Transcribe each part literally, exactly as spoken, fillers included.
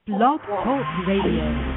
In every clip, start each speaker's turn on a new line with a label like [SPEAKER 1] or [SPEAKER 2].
[SPEAKER 1] Blog Talk Radio.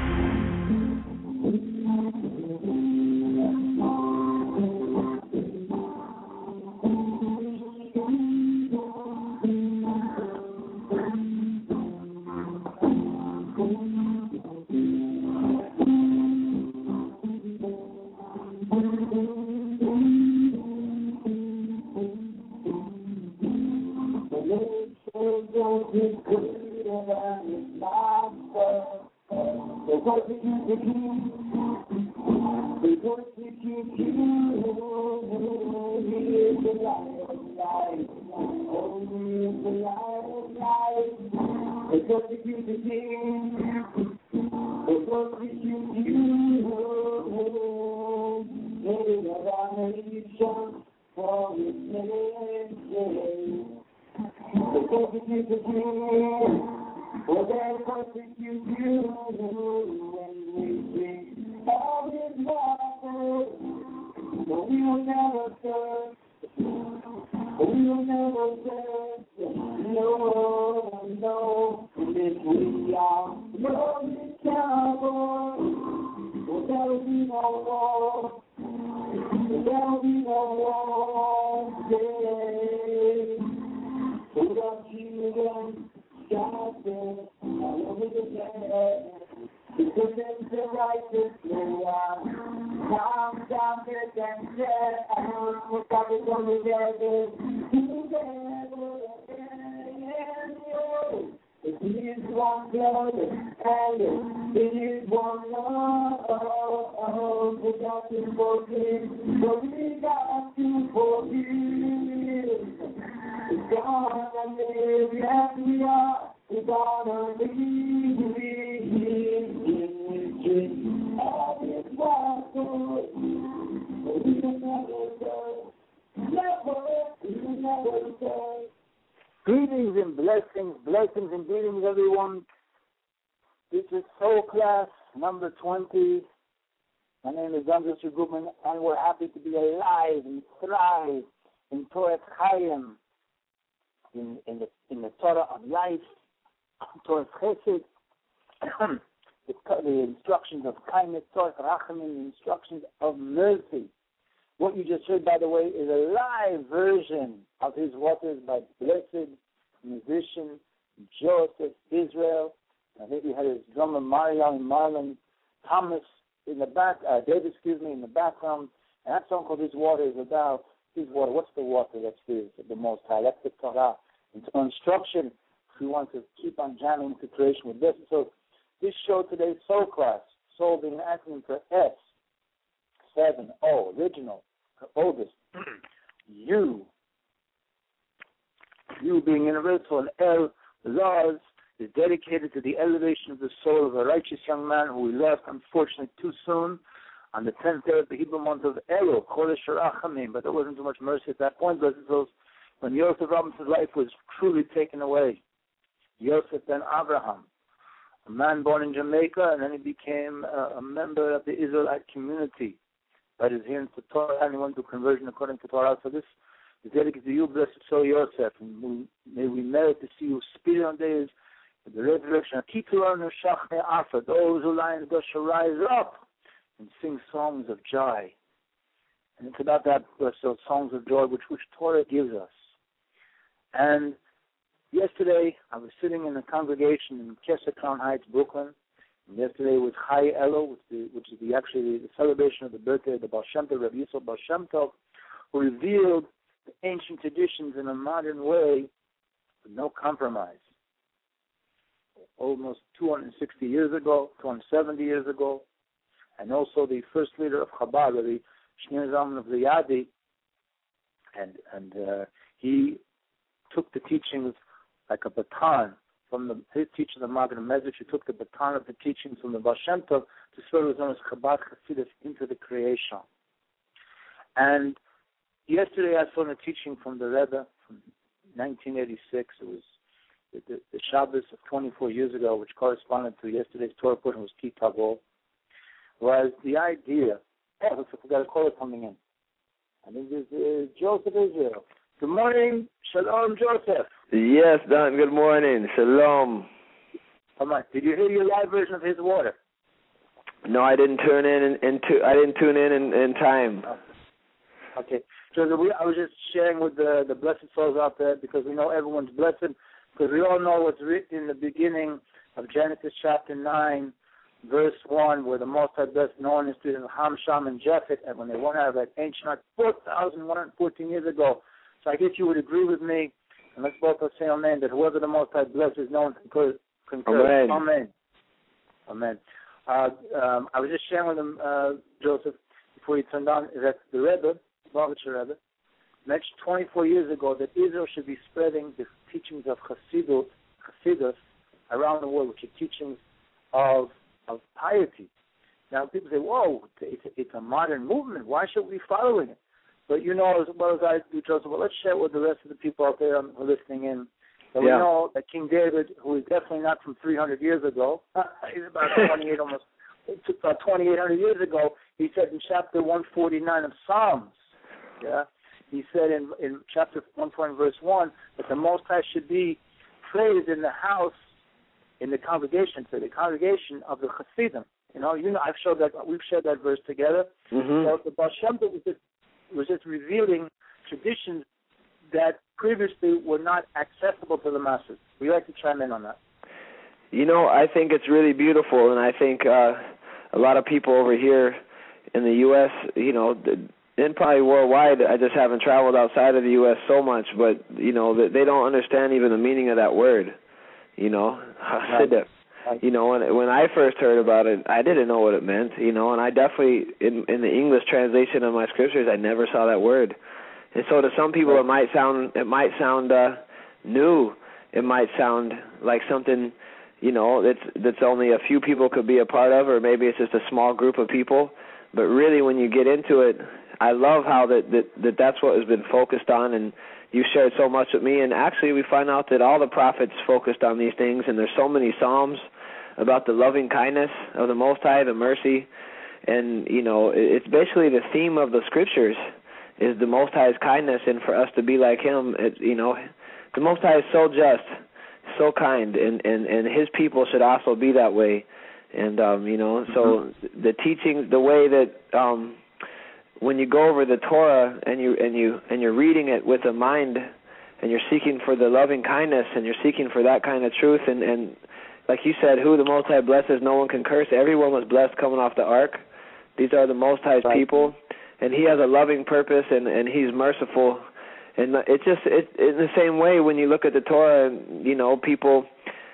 [SPEAKER 2] Greetings and blessings, blessings and greetings, everyone. This is Soul Class number twenty. My name is Andres Gutman, and we're happy to be alive and thrive in Torah Chaim, in, in the in the Torah of life, Torah Chesed, the, the instructions of kindness, Torah Rachamim, the instructions of mercy. What you just heard, by the way, is a live version of his waters by blessed musician Joseph Israel. I think he had his drummer Mario and Marlon Thomas in the back, uh, David, excuse me, in the background. And that song called His Water is about his water. What's the water that's his, the Most High? That's the Torah. It's an instruction if we want to keep on jamming into creation with this. So this show today, Soul Class, Soul being an acronym for S. Seven, O, original, oldest. U, U being universal, and L, laws, is dedicated to the elevation of the soul of a righteous young man who we left, unfortunately, too soon, on the tenth day of the Hebrew month of Elul, Chodesh Rachamim. But there wasn't too much mercy at that point, blessed souls, when Yosef Robinson's life was truly taken away. Yosef ben Abraham, a man born in Jamaica, and then he became a, a member of the Israelite community. That is here in the Torah, and he went to conversion according to Torah. So this is dedicated to you, blessed soul Yosef, and we, may we merit to see you speeding on days of the resurrection. Those who lie in the dust shall rise up and sing songs of joy. And it's about that, blessed soul, songs of joy, which, which Torah gives us. And yesterday, I was sitting in a congregation in Kesser Crown Heights, Brooklyn. And yesterday was Chai Elo, which, the, which is the, actually the celebration of the birthday of the Baal Shem Tov, Rabbi Yisrael Baal Shem Tov, who revealed the ancient traditions in a modern way with no compromise. Almost two hundred sixty years ago, two hundred seventy years ago, and also the first leader of Chabad, the Shneur Zalman of Liadi, and and uh, he took the teachings like a baton from the his teacher, the Magen Mezrich. He took the baton of the teachings from the Baal Shem Tov to spread his own Chabad Hasidus into the creation. And yesterday I saw a teaching from the Rebbe from nineteen eighty-six. It was the, the, the Shabbos of twenty-four years ago, which corresponded to yesterday's Torah portion, was Ki Tavol, was the idea. Oh, looks like we got a caller coming in. I think this is Joseph Israel. Good morning. Shalom, Joseph.
[SPEAKER 3] Yes, Don. Good morning. Shalom.
[SPEAKER 2] Come on. Did you hear your live version of His Water?
[SPEAKER 3] No, I didn't tune in in, in tu- I didn't tune in in, in time.
[SPEAKER 2] Okay. So the, we, I was just sharing with the, the blessed souls out there because we know everyone's blessed, because we all know what's written in the beginning of Genesis chapter nine, verse one, where the Most High blessed Noah and his children, Ham, Shem, and Japheth, and when they went out of that ancient ark four thousand one hundred fourteen years ago. So I guess you would agree with me, and let's both say amen, that whoever the Most High blesses, no one concurs. concurs.
[SPEAKER 3] Amen.
[SPEAKER 2] Amen. Amen. Uh, um, I was just sharing with him, uh, Joseph, before you turned on, that the Rebbe, Lubavitcher Rebbe, mentioned twenty-four years ago that Israel should be spreading the teachings of Chassidut, Chassidus around the world, which are teachings of of piety. Now, people say, whoa, it's a, it's a modern movement. Why should we be following it? But you know as well as I do, Joseph, well, let's share with the rest of the people out there who are listening in that yeah. we know that King David, who is definitely not from three hundred years ago, he's about twenty-eight, almost about twenty-eight hundred years ago, he said in chapter one forty-nine of Psalms, yeah, he said in, in chapter one twenty, verse one, that the Most High should be praised in the house, in the congregation, so the congregation of the Chassidim. You know, you know, I've showed that, we've shared that verse together.
[SPEAKER 3] Mm-hmm.
[SPEAKER 2] So the Baal Shem Tov was just, was just revealing traditions that previously were not accessible to the masses. Would you like to chime in on that?
[SPEAKER 3] You know, I think it's really beautiful, and I think uh, a lot of people over here in the U S, you know, and probably worldwide, I just haven't traveled outside of the U S so much, but, you know, they don't understand even the meaning of that word, you know, Hasidic. You know, when when I first heard about it, I didn't know what it meant, you know, and I definitely, in, in the English translation of my scriptures, I never saw that word. And so to some people, it might sound it might sound uh, new. It might sound like something, you know, that's that's only a few people could be a part of, or maybe it's just a small group of people. But really, when you get into it, I love how that, that, that that's what has been focused on, and you shared so much with me. And actually, we find out that all the prophets focused on these things, and there's so many psalms about the loving kindness of the Most High, the mercy, and, you know, it's basically the theme of the scriptures is the Most High's kindness, and for us to be like Him, it, you know, the Most High is so just, so kind, and, and, and His people should also be that way. And, um, you know, so mm-hmm. the teaching, the way that um, when you go over the Torah and you and you and you're reading it with a mind, and you're seeking for the loving kindness, and you're seeking for that kind of truth, and, and like you said, who the Most High blesses, no one can curse. Everyone was blessed coming off the ark. These are the Most High's right. people, and He has a loving purpose, and, and He's merciful. And it's just it, in the same way when you look at the Torah, and, you know, people,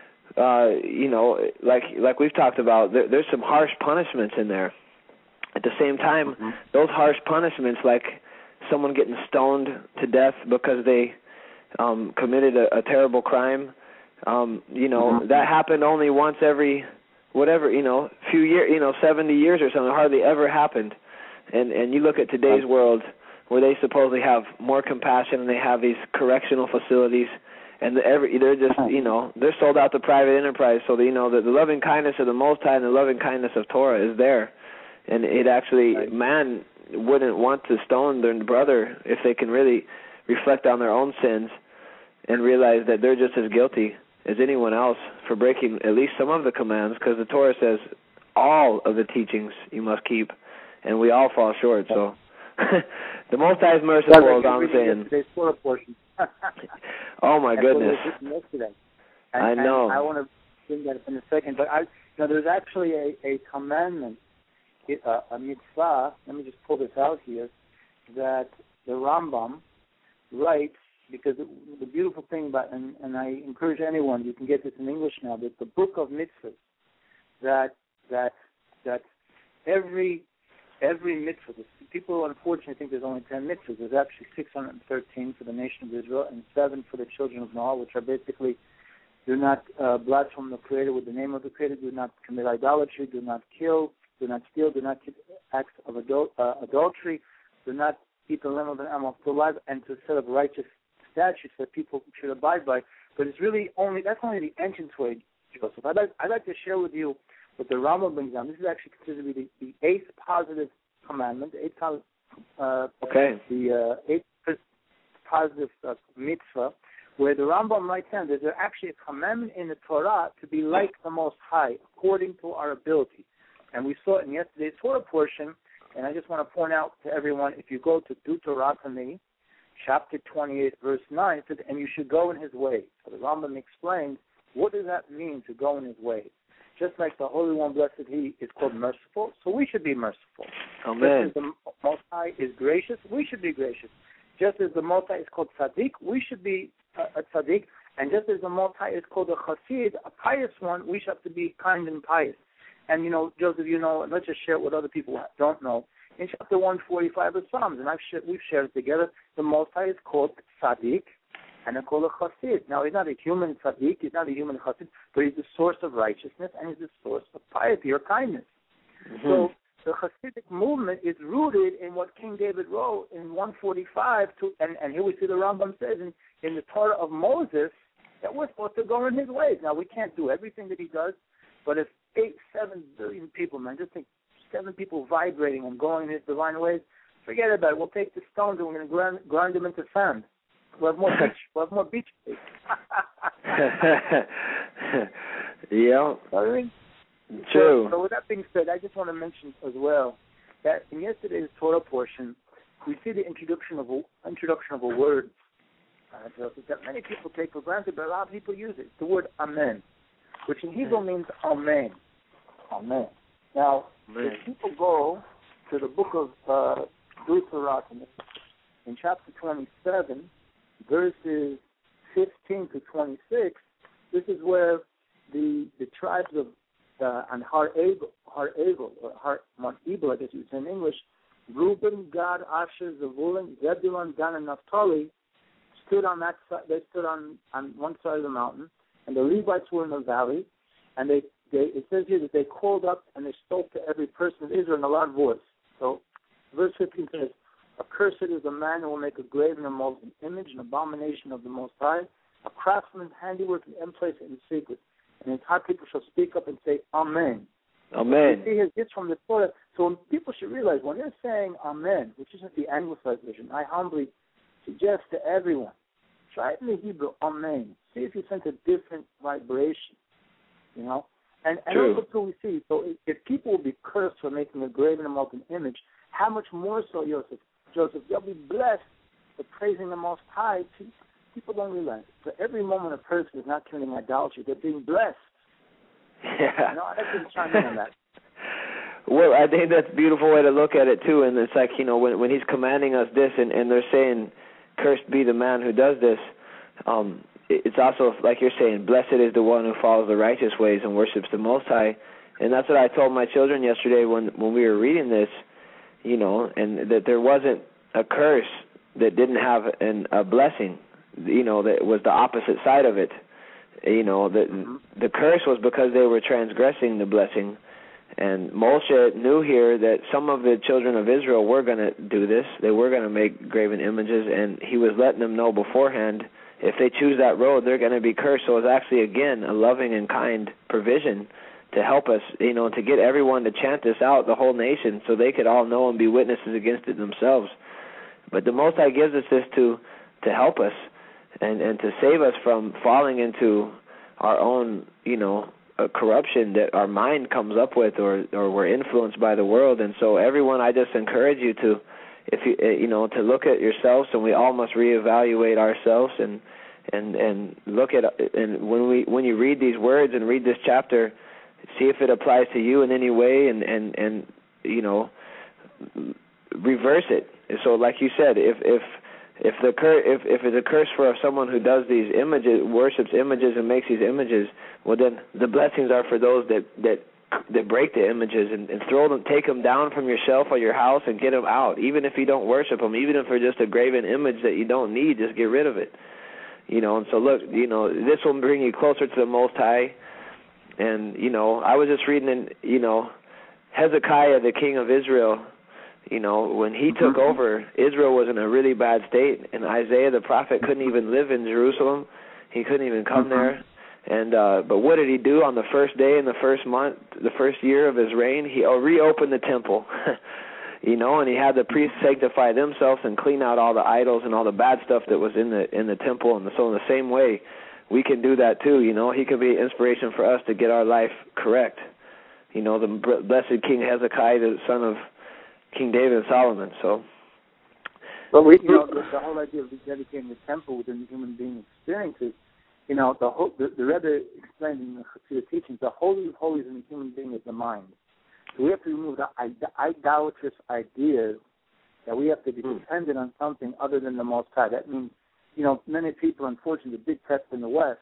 [SPEAKER 3] uh, you know, like like we've talked about, there, there's some harsh punishments in there. At the same time, mm-hmm. those harsh punishments, like someone getting stoned to death because they um, committed a, a terrible crime, um, you know, mm-hmm. that happened only once every, whatever, you know, few years, you know, seventy years or something. It hardly ever happened. And and you look at today's world, where they supposedly have more compassion, and they have these correctional facilities, and the, every they're just, you know, they're sold out to private enterprise. So, the, you know, the, the loving kindness of the Most High and the loving kindness of Torah is there. And it actually, right. man wouldn't want to stone their brother if they can really reflect on their own sins and realize that they're just as guilty as anyone else for breaking at least some of the commands, because the Torah says all of the teachings you must keep, and we all fall short. So the Most High is merciful, as I'm saying.
[SPEAKER 2] Today's Torah portion.
[SPEAKER 3] Oh my goodness!
[SPEAKER 2] And,
[SPEAKER 3] I know.
[SPEAKER 2] And I want to bring that up in a second, but I, you know, there's actually a, a commandment, a, a mitzvah. Let me just pull this out here. That the Rambam writes, because the, the beautiful thing about, and, and I encourage anyone, you can get this in English now, that the book of mitzvahs, that that that every every mitzvah, people unfortunately think there's only ten mitzvahs. There's actually six hundred thirteen for the nation of Israel and seven for the children of Noah, which are basically, do not uh, blaspheme the Creator with the name of the Creator, do not commit idolatry, do not kill, do not steal, do not commit acts of adul- uh, adultery, do not eat the limb of an animal still alive, and to set up righteous statutes that people should abide by. But it's really only, that's only the entrance way, Joseph. I'd like, I'd like to share with you what the Rambam brings down. This is actually considered to be the, the eighth positive commandment, the eighth, uh,
[SPEAKER 3] okay.
[SPEAKER 2] the uh, eighth positive uh, mitzvah, where the Rambam writes down that there's actually a commandment in the Torah to be like the Most High, according to our ability. And we saw it in yesterday's Torah portion, and I just want to point out to everyone, if you go to Deuteronomy, chapter twenty-eight, verse nine, it says, and you should go in his ways. So the Rambam explains, what does that mean to go in his ways? Just like the Holy One, blessed He, is called merciful, so we should be merciful.
[SPEAKER 3] Amen.
[SPEAKER 2] Just as the Most High is gracious, we should be gracious. Just as the Most High is called tzaddik, we should be a, a tzaddik. And just as the Most High is called a chassid, a pious one, we should have to be kind and pious. And, you know, Joseph, you know, let's just share it with other people who don't know. In chapter one forty-five of Psalms, and I've sh- we've shared it together, the Most High is called tzaddik, and they're called a chassid. Now, he's not a human tzaddik, he's not a human chassid, but he's the source of righteousness, and he's the source of piety or kindness. Mm-hmm. So the Hasidic movement is rooted in what King David wrote in one forty-five, to, and, and here we see the Rambam says in, in the Torah of Moses that we're supposed to go in his ways. Now, we can't do everything that he does, but if eight, seven billion people, man, just think seven people vibrating and going in his divine ways, forget about it. We'll take the stones and we're going to grind, grind them into sand. We'll have more beach. We'll have more beach.
[SPEAKER 3] Yeah.
[SPEAKER 2] I mean,
[SPEAKER 3] true.
[SPEAKER 2] So, so with that being said, I just want to mention as well that in yesterday's Torah portion, we see the introduction of a, introduction of a word uh, that many people take for granted, but a lot of people use it. The word amen, which in Hebrew means amen. Amen. Now, Amen. If people go to the book of uh, Deuteronomy, in chapter twenty-seven, verses fifteen to twenty-six, this is where the the tribes of uh, and Har Egel, Har Egel, or Har Mount Ebal, I guess you would say in English, Reuben, Gad, Asher, Zebulun, Zebulun, Dan, and Naphtali stood on that side. They stood on, on one side of the mountain, and the Levites were in the valley, and they, they it says here that they called up and they spoke to every person of Israel in a loud voice. So verse fifteen says, accursed is the man who will make a graven and molten image, an abomination of the Most High, a craftsman's handiwork and emplace it in secret. And his high people shall speak up and say, Amen.
[SPEAKER 3] Amen.
[SPEAKER 2] You see his gifts from the Torah. So people should realize when they're saying Amen, which isn't the anglicized version, I humbly suggest to everyone, try it in the Hebrew, Amen. See if you sense a different vibration, you know. And, and also, too, we see, so if, if people will be cursed for making a graven and molten image, how much more so, Joseph? Joseph, they'll be blessed for praising the Most High. People don't realize. For every moment a person is not committing idolatry, they're being blessed.
[SPEAKER 3] Yeah.
[SPEAKER 2] You know, I have to chime in on that.
[SPEAKER 3] Well, I think that's a beautiful way to look at it, too. And it's like, you know, when when he's commanding us this and, and they're saying, cursed be the man who does this, um, it's also, like you're saying, blessed is the one who follows the righteous ways and worships the Most High. And that's what I told my children yesterday when, when we were reading this, you know, and that there wasn't a curse that didn't have an, a blessing, you know, that was the opposite side of it. You know, the, the curse was because they were transgressing the blessing. And Moshe knew here that some of the children of Israel were going to do this. They were going to make graven images, and he was letting them know beforehand, if they choose that road, they're going to be cursed. So it was actually, again, a loving and kind provision to help us, you know, to get everyone to chant this out, the whole nation, so they could all know and be witnesses against it themselves. But the Most High gives us this to to help us and, and to save us from falling into our own, you know, uh, corruption that our mind comes up with, or, or we're influenced by the world. And so everyone, I just encourage you to, if you, you know, to look at yourselves, and we all must reevaluate ourselves and and and look at, and when we when you read these words and read this chapter, see if it applies to you in any way, and, and, and you know, reverse it. So, like you said, if if if the cur- if if it's a curse for someone who does these images, worships images, and makes these images, well, then the blessings are for those that that, that break the images and, and throw them, take them down from your shelf or your house and get them out. Even if you don't worship them, even if they're just a graven image that you don't need, just get rid of it. You know. And so, look, you know, this will bring you closer to the Most High. And, you know, I was just reading in, you know, Hezekiah, the king of Israel, you know, when he took mm-hmm. over, Israel was in a really bad state. And Isaiah the prophet couldn't even live in Jerusalem. He couldn't even come mm-hmm. there. And uh, but what did he do on the first day in the first month, the first year of his reign? He reopened the temple. you know, and he had the priests sanctify themselves and clean out all the idols and all the bad stuff that was in the in the temple. And so in the same way, we can do that too, you know. He could be an inspiration for us to get our life correct. You know, the blessed King Hezekiah, the son of King David and Solomon. So,
[SPEAKER 2] but we, you know, the, the whole idea of dedicating the temple within the human being experiences, you know, the whole, the, the Rebbe explained in the, to the teachings, the holy of holies in the human being is the mind. So we have to remove the idolatrous ideas that we have to be dependent on something other than the Most High. That means, you know, many people, unfortunately, the big test in the West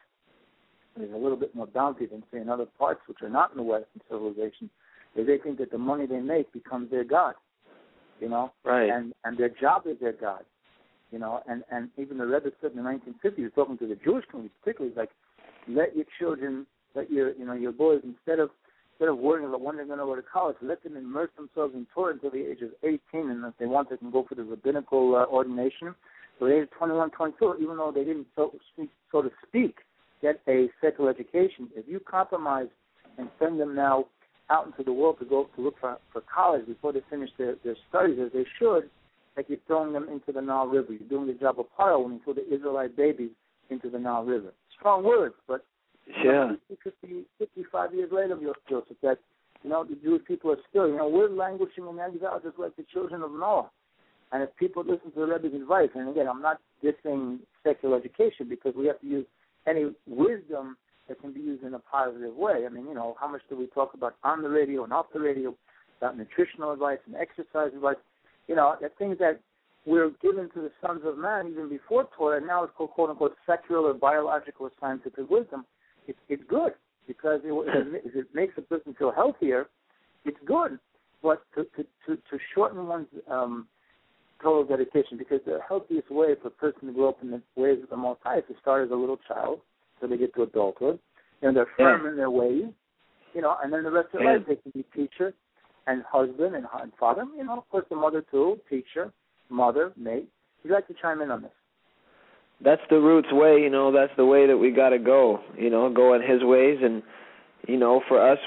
[SPEAKER 2] is a little bit more bounty than, say, in other parts which are not in the Western civilization, is they think that the money they make becomes their God, you know?
[SPEAKER 3] Right.
[SPEAKER 2] And and their job is their God, you know? And, and even the Rebbe said in the nineteen fifties, talking to the Jewish community particularly, like, let your children, let your, you know, your boys, instead of Instead of worrying about when they're going to go to college, let them immerse themselves in Torah until the age of eighteen, and if they want, they can go for the rabbinical uh, ordination. So the age of twenty-one, twenty-two, even though they didn't, so, speak, so to speak, get a secular education, if you compromise and send them now out into the world to go to look for, for college before they finish their, their studies, as they should, like you're throwing them into the Nile River. You're doing the job of Paro when you throw the Israelite babies into the Nile River. Strong words, but
[SPEAKER 3] yeah.
[SPEAKER 2] fifty, fifty-five years later, Joseph, that, you know, the Jewish people are still, you know, we're languishing in exile just like the children of Noah. And if people listen to the Rebbe's advice, and again, I'm not dissing secular education because we have to use any wisdom that can be used in a positive way. I mean, you know, how much do we talk about on the radio and off the radio about nutritional advice and exercise advice? You know, the things that we're given to the sons of man even before Torah, and now it's called, quote unquote, secular or biological or scientific wisdom. It's, it's good because it, it, it makes a person feel healthier. It's good, but to to, to, to shorten one's um, total dedication, because the healthiest way for a person to grow up in the ways of the Most High is to start as a little child so they get to adulthood, and they're firm yeah. in their ways, you know, and then the rest of their life they can be teacher and husband and, and father, you know, of course the mother too, teacher, mother, mate. Would you like to chime in on this?
[SPEAKER 3] That's the roots way, you know, that's the way that we got to go, you know, go in his ways. And, you know, for us,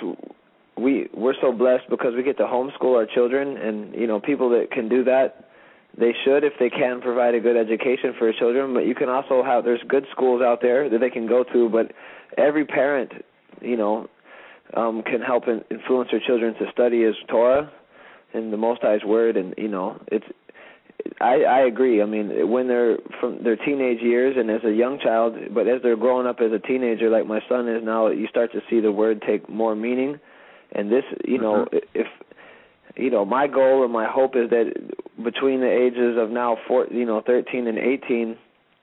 [SPEAKER 3] we, we're so blessed because we get to homeschool our children, and, you know, people that can do that, they should if they can provide a good education for their children. But you can also have, there's good schools out there that they can go to, but every parent, you know, um, can help in, influence their children to study his Torah and the Most High's Word. And, you know, it's, I, I agree. I mean, when they're from their teenage years and as a young child, but as they're growing up as a teenager, like my son is now, you start to see the word take more meaning. And this, you know, mm-hmm. if, you know, my goal or my hope is that between the ages of now, four, you know, thirteen and eighteen,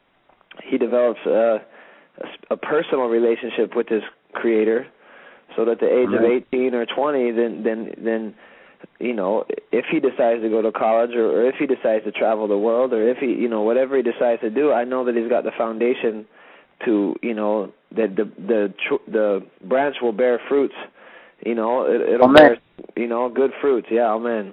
[SPEAKER 3] he develops a, a, a personal relationship with his Creator, so that the age mm-hmm. of eighteen or twenty, then, then, then, you know, if he decides to go to college or, or if he decides to travel the world or if he, you know, whatever he decides to do, I know that he's got the foundation to, you know, that the the the branch will bear fruits, you know, it, it'll
[SPEAKER 2] amen.
[SPEAKER 3] bear, you know, good fruits. Yeah, amen.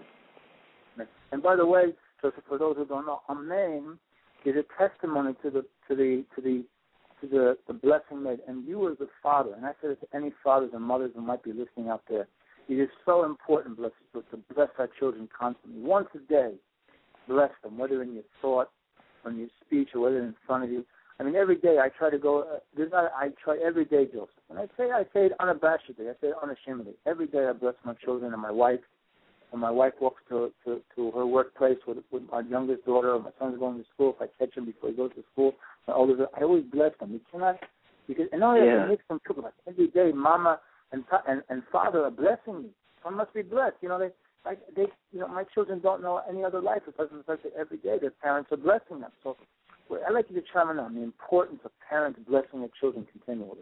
[SPEAKER 2] And by the way, just for those who don't know, amen is a testimony to the to the to the to the, the blessing made. And you as a father, and I say it to any fathers and mothers who might be listening out there, it is so important bless, to bless our children constantly. Once a day, bless them, whether in your thought, or in your speech, or whether in front of you. I mean, every day I try to go, uh, there's not, I try every day, Joseph. And I say I say it unabashedly. I say it unashamedly. Every day I bless my children and my wife. When my wife walks to to, to her workplace with, with my youngest daughter, or my son's going to school, if I catch him before he goes to school, my oldest, I always bless them. You cannot, because, and not only
[SPEAKER 3] yeah.
[SPEAKER 2] that, it makes them feel like every day, Mama and, and and Father are blessing me. I must be blessed. You know, they, like they, you know, my children don't know any other life. It doesn't affect every day. Their parents are blessing them. So, well, I'd like you to chime in on the importance of parents blessing their children continually.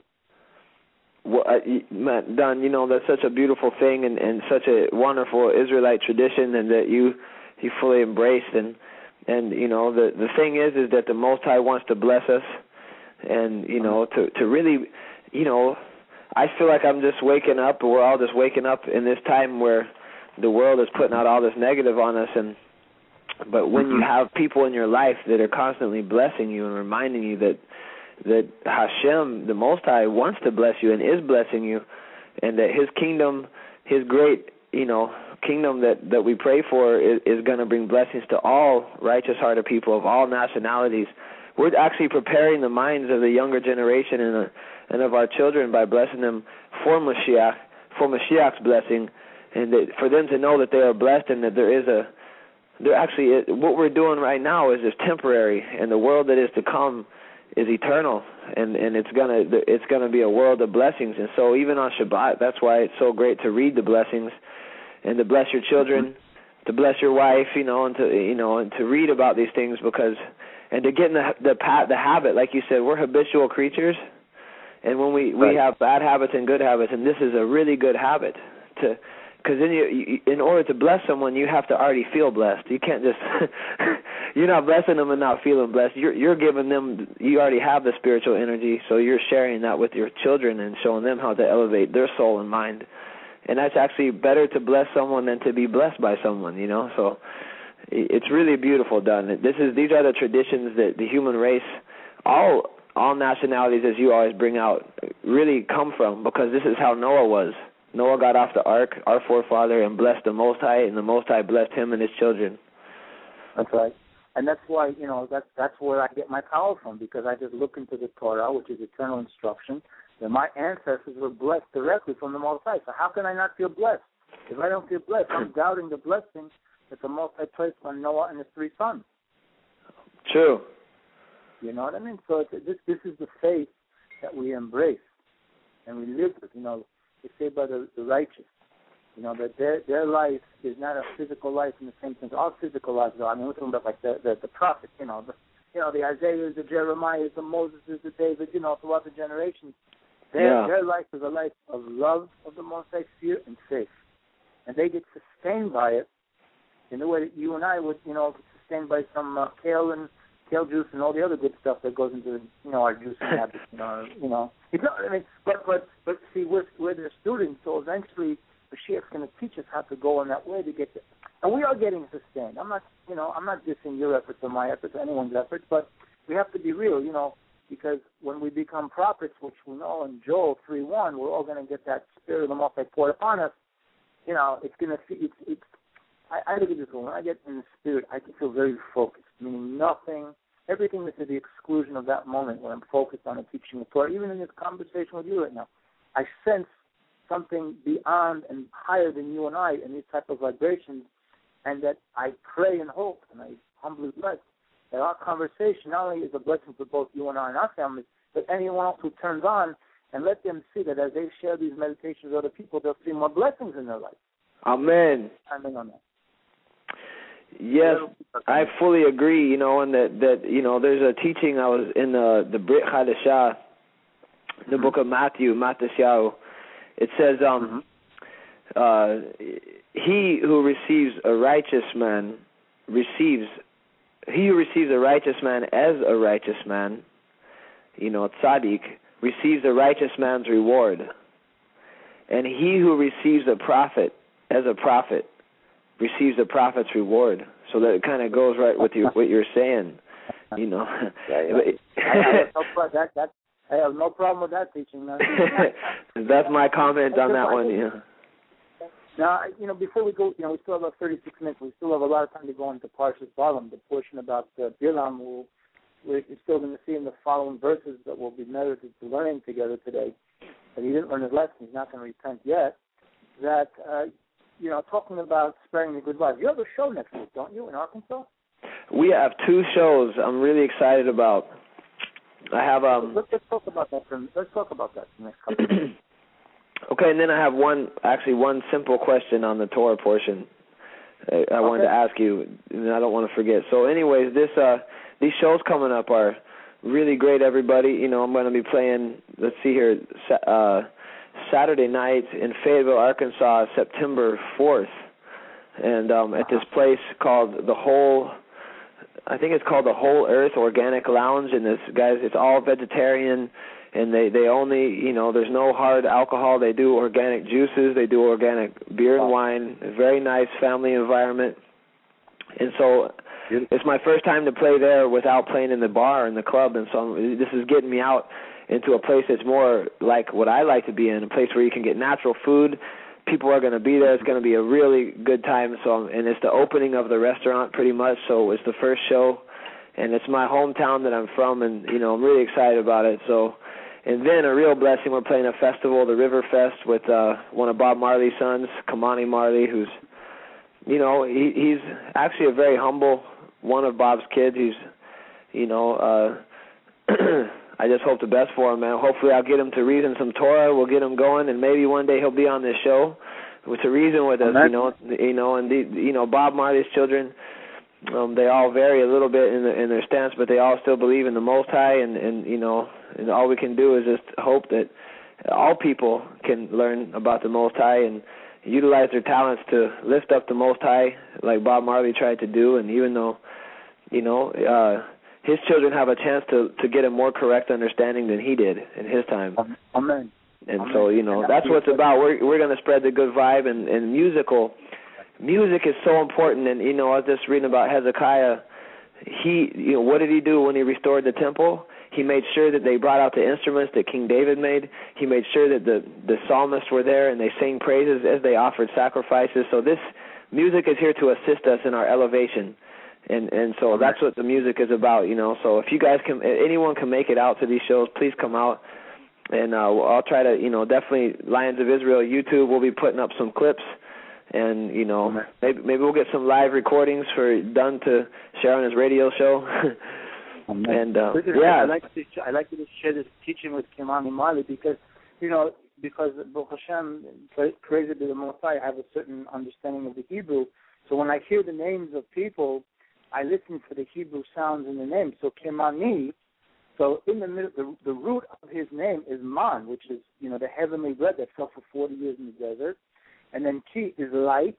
[SPEAKER 3] Well, uh, Don, you know, that's such a beautiful thing and, and such a wonderful Israelite tradition, and that you you fully embraced. And and you know, the the thing is, is that the Most High wants to bless us, and you know, to to really, you know. I feel like I'm just waking up, or we're all just waking up in this time where the world is putting out all this negative on us. And but when mm-hmm. you have people in your life that are constantly blessing you and reminding you that that Hashem, the Most High, wants to bless you and is blessing you, and that His kingdom, His great, you know, kingdom that, that we pray for is, is going to bring blessings to all righteous-hearted people of all nationalities. We're actually preparing the minds of the younger generation and, uh, and of our children by blessing them for Mashiach, for Mashiach's blessing, and that, for them to know that they are blessed and that there is a, there actually, what we're doing right now is just temporary, and the world that is to come is eternal, and, and it's gonna it's gonna be a world of blessings. And so even on Shabbat, that's why it's so great to read the blessings and to bless your children, to bless your wife, you know, and to you know and to read about these things, because and to get in the the the habit, like you said, we're habitual creatures, and when we we have bad habits and good habits, and this is a really good habit to. Because then, you, you, in order to bless someone, you have to already feel blessed. You can't just you're not blessing them and not feeling blessed. You're you're giving them. You already have the spiritual energy, so you're sharing that with your children and showing them how to elevate their soul and mind. And that's actually better to bless someone than to be blessed by someone. You know, so it's really beautiful done. This is these are the traditions that the human race, all all nationalities, as you always bring out, really come from, because this is how Noah was. Noah got off the ark, our forefather, and blessed the Most High, and the Most High blessed him and his children.
[SPEAKER 2] That's right. And that's why, you know, that's, that's where I get my power from, because I just look into the Torah, which is eternal instruction, that my ancestors were blessed directly from the Most High. So how can I not feel blessed? If I don't feel blessed, I'm doubting the blessing that the Most High placed on Noah and his three sons.
[SPEAKER 3] True.
[SPEAKER 2] You know what I mean? So it's, this, this is the faith that we embrace and we live with, you know. It's saved by the, the righteous, you know, that their their life is not a physical life in the same sense. All physical lives are. I mean, we're talking about like the the, the prophets, you know, the you know the Isaiahs, the Jeremiahs, the Moses, the David, you know, throughout the generations. Their yeah. their life is a life of love of the Most High, fear and faith, and they get sustained by it in the way that you and I would, you know, sustained by some uh, kale and kale juice and all the other good stuff that goes into, you know, our juicing habits, you know, you know. You know, I mean, but but but see, we're we're their students, so eventually the Mashiach's going to teach us how to go in that way to get there. And we are getting sustained. I'm not, you know, I'm not dissing your efforts or my efforts or anyone's efforts, but we have to be real, you know, because when we become prophets, which we know in Joel three one, we're all going to get that spirit of the Most High poured upon us. You know, it's going to, it's, it's. I, I look at this one. When I get in the spirit, I can feel very focused, meaning nothing. Everything is to the exclusion of that moment when I'm focused on a teaching the Torah. Even in this conversation with you right now, I sense something beyond and higher than you and I in these type of vibrations, and that I pray and hope, and I humbly bless that our conversation not only is a blessing for both you and I and our families, but anyone else who turns on, and let them see that as they share these meditations with other people, they'll see more blessings in their life.
[SPEAKER 3] Amen.
[SPEAKER 2] Amen on that.
[SPEAKER 3] Yes, I fully agree, you know, and that, that you know, there's a teaching I was in the, the Brit Hadashah, the book of Matthew, Matthesyahu. It says, um, mm-hmm. uh, he who receives a righteous man receives, he who receives a righteous man as a righteous man, you know, tzaddik, receives a righteous man's reward. And he who receives a prophet as a prophet receives a prophet's reward. So that it kind of goes right with you, what you're saying, you know.
[SPEAKER 2] Yeah, yeah. I, have no, that, that, I have no problem with that teaching. Man.
[SPEAKER 3] That's my comment on that one, yeah.
[SPEAKER 2] Now, you know, before we go, you know, we still have about thirty-six minutes. We still have a lot of time to go into Parshas Balaam, the portion about uh, Bilam. We'll, we're still going to see in the following verses that we'll be merited to learning together today. But he didn't learn his lesson. He's not going to repent yet. That, uh, you know, talking about sparing the good life. You have a show next week, don't you, in Arkansas?
[SPEAKER 3] We have two shows I'm really excited about. I have um.
[SPEAKER 2] Let's, let's talk about that. For, let's talk about that for the next couple of minutes.
[SPEAKER 3] Okay, and then I have one, actually one simple question on the Torah portion I, I okay. wanted to ask you, and I don't want to forget. So anyways, this uh, these shows coming up are really great, everybody. You know, I'm going to be playing, let's see here, uh, Saturday night in Fayetteville, Arkansas, September fourth, and um, at this place called The Whole, I think it's called the Whole Earth Organic Lounge, and this, guys, it's all vegetarian. And they, they only, you know, there's no hard alcohol. They do organic juices. They do organic beer and wine. A very nice family environment. And so it's my first time to play there without playing in the bar and the club. And so this is getting me out into a place that's more like what I like to be in, a place where you can get natural food, people are going to be there. It's going to be a really good time. So, um, and it's the opening of the restaurant pretty much. So it's the first show, and it's my hometown that I'm from, and you know I'm really excited about it. So, and then a real blessing, we're playing a festival, the River Fest, with uh, one of Bob Marley's sons, Kamani Marley, who's, you know, he, he's actually a very humble one of Bob's kids. He's, you know, uh, I just hope the best for him, man. Hopefully I'll get him to reason some Torah. We'll get him going, and maybe one day he'll be on this show to reason with us, you know, you know, and the, you know, Bob Marley's children, um, they all vary a little bit in, the, in their stance, but they all still believe in the Most High, and, and you know, and all we can do is just hope that all people can learn about the Most High and utilize their talents to lift up the Most High, like Bob Marley tried to do. And even though, you know, uh, his children have a chance to, to get a more correct understanding than he did in his time.
[SPEAKER 2] Amen.
[SPEAKER 3] And
[SPEAKER 2] Amen.
[SPEAKER 3] so, you know, that's what it's about. We're we're going to spread the good vibe, and, and musical. Music is so important. And, you know, I was just reading about Hezekiah. He, you know, what did he do when he restored the temple? He made sure that they brought out the instruments that King David made. He made sure that the, the psalmists were there and they sang praises as they offered sacrifices. So this music is here to assist us in our elevation. And and so that's what the music is about, you know. So if you guys can, anyone can make it out to these shows, please come out. And uh, I'll try to, you know, definitely Lions of Israel YouTube, we'll be putting up some clips. And, you know, maybe maybe we'll get some live recordings for Dunn to share on his radio show. And uh, yeah,
[SPEAKER 2] I like to I like to share this teaching with Kimani Marley because you know because Baruch Hashem, praise be the Most High, I have a certain understanding of the Hebrew. So when I hear the names of people, I listen for the Hebrew sounds in the name. So Kimani, so in the middle, the, the root of his name is Man, which is you know the heavenly bread that fell for forty years in the desert, and then Ki is like,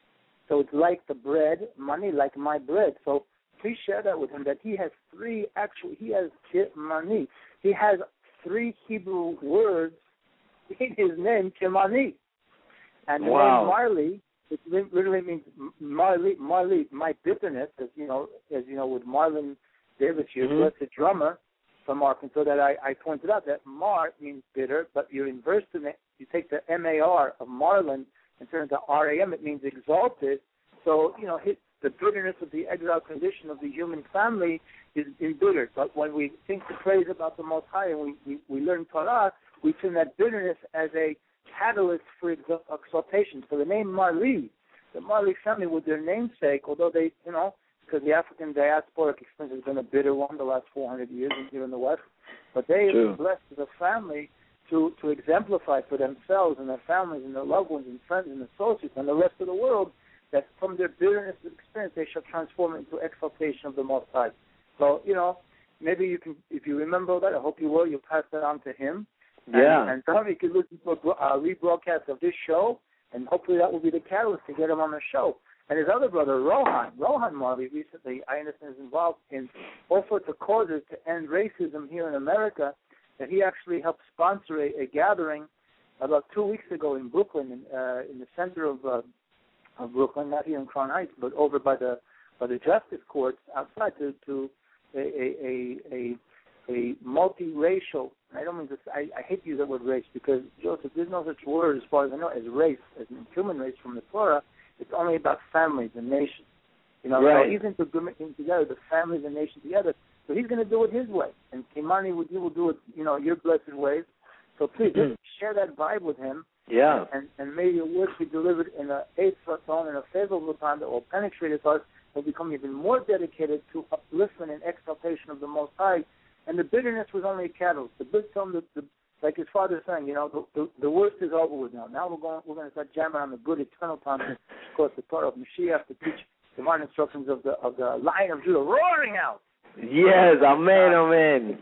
[SPEAKER 2] so it's like the bread, money like my bread. So please share that with him, that he has three, actually, he has Kimani. He has three Hebrew words in his name, Kimani. And the
[SPEAKER 3] wow.
[SPEAKER 2] name Marley, it literally means Marley, Marley, my bitterness, as you know, as you know, with Marlon Davis here, mm-hmm. blessed drummer from Arkansas, that I, I pointed out that Mar means bitter, but you inverse it, you take the M A R of Marlon and turn it to R A M, it means exalted. So, you know, his, the bitterness of the exiled condition of the human family is embittered. But when we think the praise about the Most High and we, we, we learn Torah, we turn that bitterness as a catalyst for exaltation. So the name Marley, the Marley family with their namesake, although they, you know, because the African diasporic experience has been a bitter one the last four hundred years here in the West, but they have been blessed as a family to, to exemplify for themselves and their families and their loved ones and friends and associates and the rest of the world that from their bitterness of experience, they shall transform it into exaltation of the Most High. So, you know, maybe you can, if you remember that, I hope you will, you'll pass that on to him.
[SPEAKER 3] Yeah.
[SPEAKER 2] And, and tell him you can listen to a uh, rebroadcast of this show, and hopefully that will be the catalyst to get him on the show. And his other brother, Rohan, Rohan Marley, recently, I understand, is involved in all sorts of causes to end racism here in America, that he actually helped sponsor a, a gathering about two weeks ago in Brooklyn, in, uh, in the center of uh, of Brooklyn, not here in Crown Heights, but over by the by the justice courts outside to to a a a, a multiracial. I don't mean to. I, I hate to use that word race because Joseph, there's no such word as far as I know as race, as in human race from the Torah. It's only about families and nations. You know,
[SPEAKER 3] right.
[SPEAKER 2] so he's into bringing together the families and nations together. So he's going to do it his way, and Kimani, you will do it, you know, your blessed ways. So please just share that vibe with him.
[SPEAKER 3] Yeah.
[SPEAKER 2] And, and may your words be delivered in a eighth tone in a favorable time that will penetrate his heart, will become even more dedicated to upliftment and exaltation of the Most High. And the bitterness was only a catalyst. The big film, the, the, like his father is saying, you know, the, the, the worst is over with now. Now we're going we're going to start jamming on the good eternal time, of course, the Torah of Mashiach to teach divine instructions of the of the Lion of Judah roaring out.
[SPEAKER 3] Yes, amen, amen.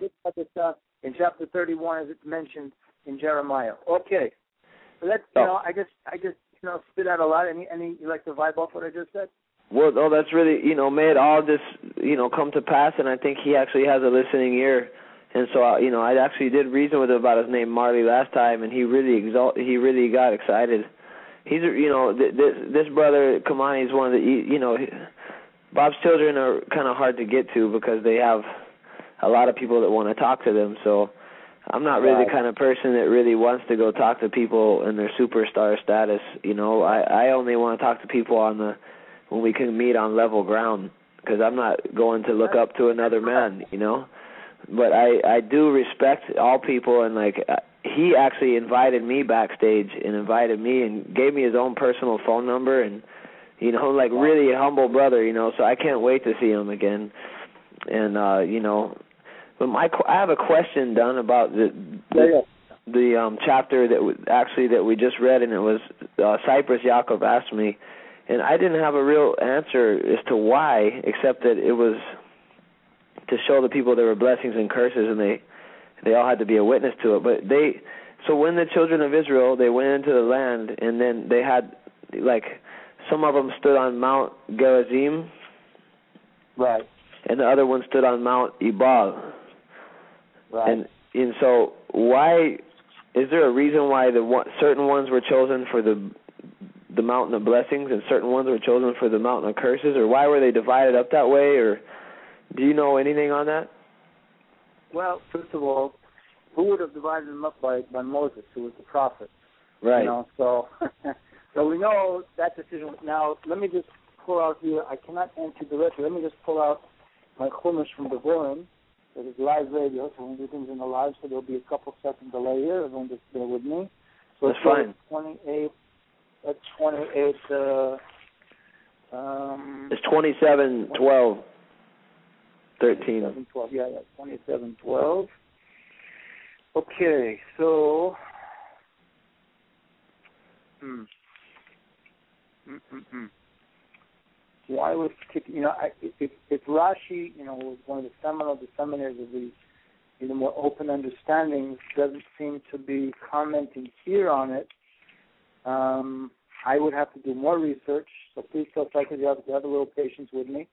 [SPEAKER 2] In chapter thirty-one, as it's mentioned in Jeremiah. Okay. Let's, you know, I just, I just, you know, spit out a lot. Any, any, you like to vibe off what I just said?
[SPEAKER 3] Well, oh, that's really, you know, may it all just, you know, come to pass. And I think he actually has a listening ear. And so, uh, you know, I actually did reason with him about his name Marley last time, and he really exalt, he really got excited. He's, you know, th- this this brother Kamani is one of the, you know, Bob's children are kind of hard to get to because they have a lot of people that want to talk to them. So. I'm not really
[SPEAKER 2] right.
[SPEAKER 3] the kind of person that really wants to go talk to people in their superstar status. You know, I, I only want to talk to people on the when we can meet on level ground, because I'm not going to look up to another man, you know. But I, I do respect all people, and, like, he actually invited me backstage and invited me and gave me his own personal phone number and, you know, like, really a humble brother, you know, so I can't wait to see him again. And, uh, you know, but my I have a question, Don, about the the,
[SPEAKER 2] yeah, yeah.
[SPEAKER 3] the um, chapter that w- actually that we just read, and it was uh, Cyprus Yaakov asked me, and I didn't have a real answer as to why, except that it was to show the people there were blessings and curses, and they they all had to be a witness to it. But they, so when the children of Israel, they went into the land, and then they had, like, some of them stood on Mount Gerizim,
[SPEAKER 2] right,
[SPEAKER 3] and the other one stood on Mount Ebal.
[SPEAKER 2] right.
[SPEAKER 3] And and so why is there a reason why the one, certain ones were chosen for the the mountain of blessings and certain ones were chosen for the mountain of curses, or why were they divided up that way, or do you know anything on that?
[SPEAKER 2] Well, first of all, who would have divided them up by, by Moses, who was the prophet?
[SPEAKER 3] Right.
[SPEAKER 2] You know, so so we know that decision. Now, let me just pull out here. I cannot answer directly. Let me just pull out my chumash from the Vorim. It is live radio, so we do things in the live, so there'll be a couple second delay here. Everyone just bear with me. So
[SPEAKER 3] That's fine.
[SPEAKER 2] twenty-eight, that's twenty-eight, uh, um...
[SPEAKER 3] It's twenty-seven twelve thirteen.
[SPEAKER 2] twenty-seven twelve, yeah, yeah, twenty-seven twelve. Okay, so... Hmm. Mm-mm-mm. Why was, you know, I, if, if Rashi, you know, was one of the seminal disseminators of these, you know, more open understandings, doesn't seem to be commenting here on it, um, I would have to do more research. So please tell Cycles you have to have a little patience with me.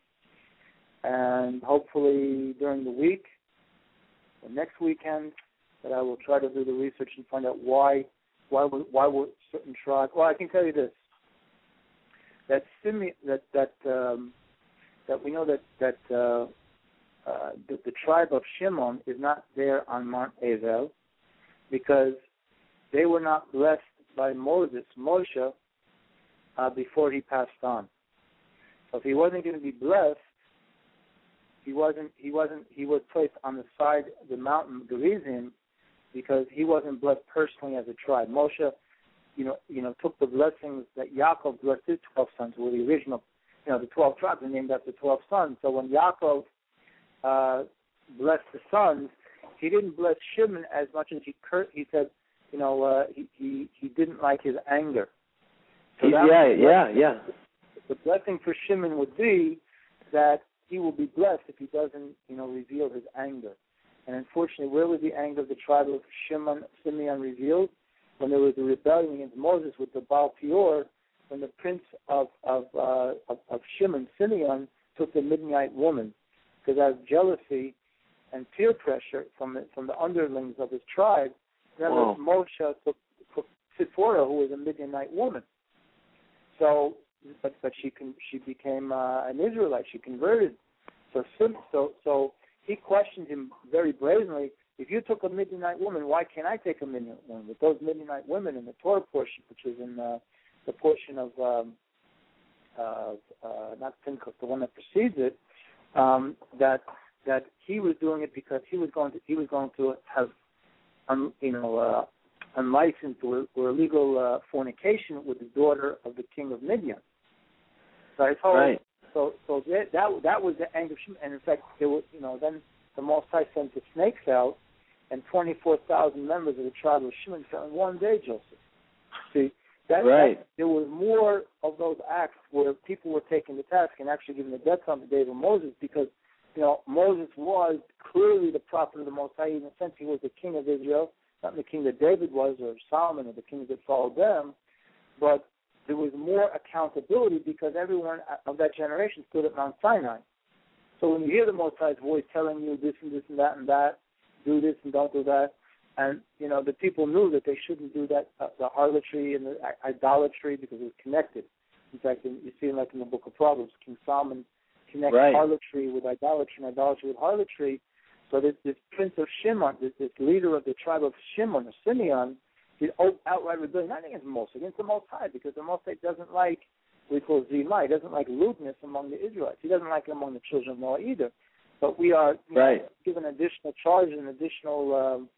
[SPEAKER 2] And hopefully during the week, or next weekend, that I will try to do the research and find out why, why, were, why were certain tribes. Well, I can tell you this. That Simeon, that that um, that we know that that uh, uh, the, the tribe of Shimon is not there on Mount Ezel because they were not blessed by Moses, Moshe, uh, before he passed on. So if he wasn't going to be blessed, he wasn't. He wasn't. He was placed on the side of the mountain Gerizim because he wasn't blessed personally as a tribe. Moshe. You know, you know, took the blessings that Yaakov blessed his twelve sons, were the original, you know, the twelve tribes are named after twelve sons. So when Yaakov uh, blessed the sons, he didn't bless Shimon as much as he cur- he said, you know, uh, he, he he didn't like his anger. So that
[SPEAKER 3] yeah,
[SPEAKER 2] was
[SPEAKER 3] yeah, yeah.
[SPEAKER 2] The blessing for Shimon would be that he will be blessed if he doesn't, you know, reveal his anger. And unfortunately, where was the anger of the tribe of Shimon, Simeon revealed? When there was a rebellion against Moses with the Baal Peor, when the prince of of, uh, of of Shimon, Simeon, took the Midianite woman, because out of jealousy and peer pressure from the, from the underlings of his tribe, then
[SPEAKER 3] Wow.
[SPEAKER 2] Moshe took, took Zipporah, who was a Midianite woman. So, but but she can she became uh, an Israelite. She converted. So so so he questioned him very brazenly. If you took a Midianite woman, why can't I take a Midianite woman? With those Midianite women in the Torah portion, which is in uh, the portion of, um, uh, uh, not Pinchas, the one that precedes it, um, that that he was doing it because he was going to he was going to have, um, you know, uh, unlicensed or, or illegal uh, fornication with the daughter of the king of Midian. So I told
[SPEAKER 3] right.
[SPEAKER 2] so so that that that was the anger of Shimon, and in fact, there was, you know, then the Most High sent the snakes out. And twenty-four thousand members of the tribe of Shimon fell in one day, Joseph. See, that,
[SPEAKER 3] right.
[SPEAKER 2] that there was more of those acts where people were taking the task and actually giving the death penalty to David Moses because, you know, Moses was clearly the prophet of the Most High. In a sense, he was the king of Israel, not the king that David was or Solomon or the kings that followed them, but there was more accountability because everyone of that generation stood at Mount Sinai. So when you hear the Most High's voice telling you this and this and that and that, do this and don't do that. And, you know, the people knew that they shouldn't do that, uh, the harlotry and the idolatry because it was connected. In fact, in, you see like in the book of Proverbs, King Solomon connects
[SPEAKER 3] right.
[SPEAKER 2] harlotry with idolatry and idolatry with harlotry. So this, this prince of Shimon, this, this leader of the tribe of Shimon, or Simeon, did outright rebellion, not against Moshe, against the Most High, because the Most High doesn't like what we call zimah. He doesn't like lewdness among the Israelites. He doesn't like it among the children of Noah either. But we are you
[SPEAKER 3] right.
[SPEAKER 2] know, given additional charges and additional, um,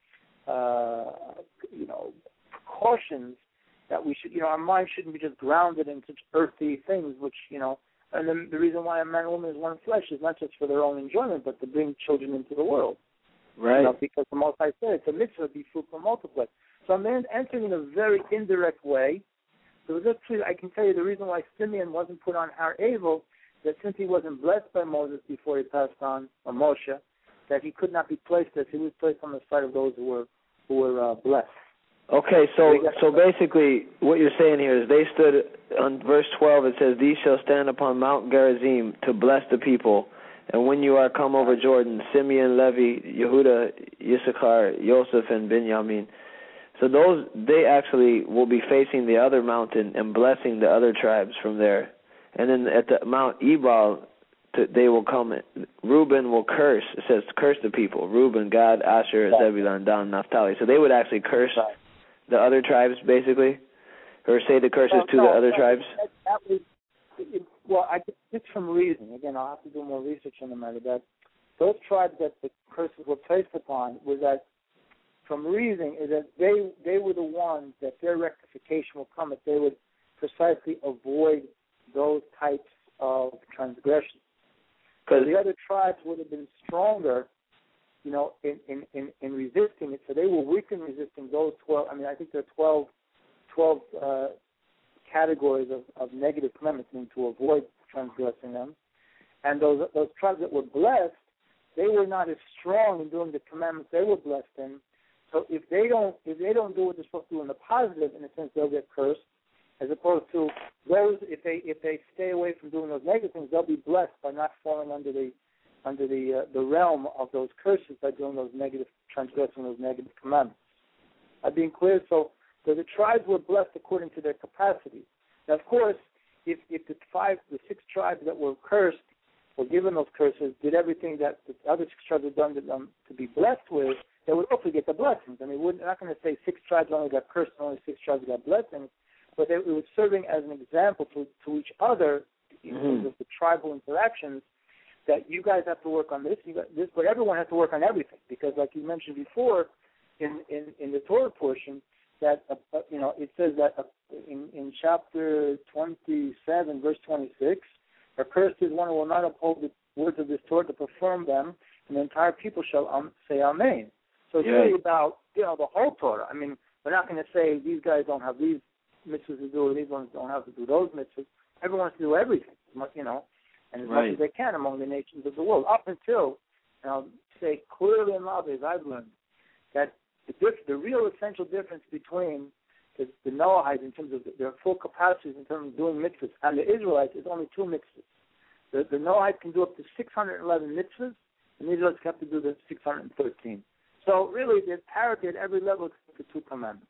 [SPEAKER 2] uh, you know, precautions that we should, you know, our mind shouldn't be just grounded in such earthly things, which, you know, and the, the reason why a man and woman is one flesh is not just for their own enjoyment, but to bring children into the world.
[SPEAKER 3] Right.
[SPEAKER 2] You know, because the Most High said it's a mitzvah, be fruitful and multiply. So I'm entering in a very indirect way. So just please, I can tell you the reason why Simeon wasn't put on Har Evel, that since he wasn't blessed by Moses before he passed on, or Moshe, that he could not be placed as he was placed on the side of those who were who were uh, blessed.
[SPEAKER 3] Okay, so so basically what you're saying here is they stood, on verse twelve it says, these shall stand upon Mount Gerizim to bless the people, and when you are come over Jordan, Simeon, Levi, Yehuda, Issachar, Joseph, and Benjamin. So those, they actually will be facing the other mountain and blessing the other tribes from there. And then at the Mount Ebal, to, they will come, Reuben will curse. It says curse the people. Reuben, Gad, Asher, Zebulun, Dan, Naphtali. So they would actually curse the other tribes, basically? Or say the curses
[SPEAKER 2] no,
[SPEAKER 3] to
[SPEAKER 2] no,
[SPEAKER 3] the other
[SPEAKER 2] no,
[SPEAKER 3] tribes?
[SPEAKER 2] That, that was, it, well, I it's from reason. Again, I'll have to do more research on the matter. That those tribes that the curses were placed upon was that, from reason, is that they they were the ones that their rectification will come if they would precisely avoid those types of transgressions. Because the other tribes would have been stronger, you know, in, in, in, in resisting it. So they were weak in resisting those twelve. I mean, I think there are twelve, twelve uh, categories of, of negative commandments, meaning to avoid transgressing them. And those those tribes that were blessed, they were not as strong in doing the commandments they were blessed in. So if they don't if they don't do what they're supposed to do in the positive, in a sense, they'll get cursed. As opposed to those, if they if they stay away from doing those negative things, they'll be blessed by not falling under the under the uh, the realm of those curses by doing those negative, transgressing those negative commandments. I'm being clear. So, so the tribes were blessed according to their capacity. Now, of course, if if the five, the six tribes that were cursed or given those curses did everything that the other six tribes had done to them to be blessed with, they would hopefully get the blessings. I mean, we're not going to say six tribes only got cursed and only six tribes got blessings, but they, it was serving as an example to, to each other in mm-hmm. terms of the tribal interactions, that you guys have to work on this, you got this, but everyone has to work on everything, because like you mentioned before in, in, in the Torah portion, that, uh, uh, you know, it says that uh, in, in chapter twenty-seven, verse twenty-six, accursed is one who will not uphold the words of this Torah to perform them, and the entire people shall um, say Amen. So it's yeah. really about, you know, the whole Torah. I mean, we're not going to say these guys don't have these mitzvahs to do, or these ones don't have to do those mitzvahs. Everyone has to do everything, you know, and as right. much as they can among the nations of the world, up until, and I'll say clearly and loudly, as I've learned, that the, diff- the real essential difference between the, the Noahites in terms of their full capacities in terms of doing mitzvahs and the Israelites is only two mitzvahs. The, the Noahites can do up to six hundred eleven mitzvahs, and the Israelites have to do the six hundred thirteen. So really, there's parity at every level except the two commandments.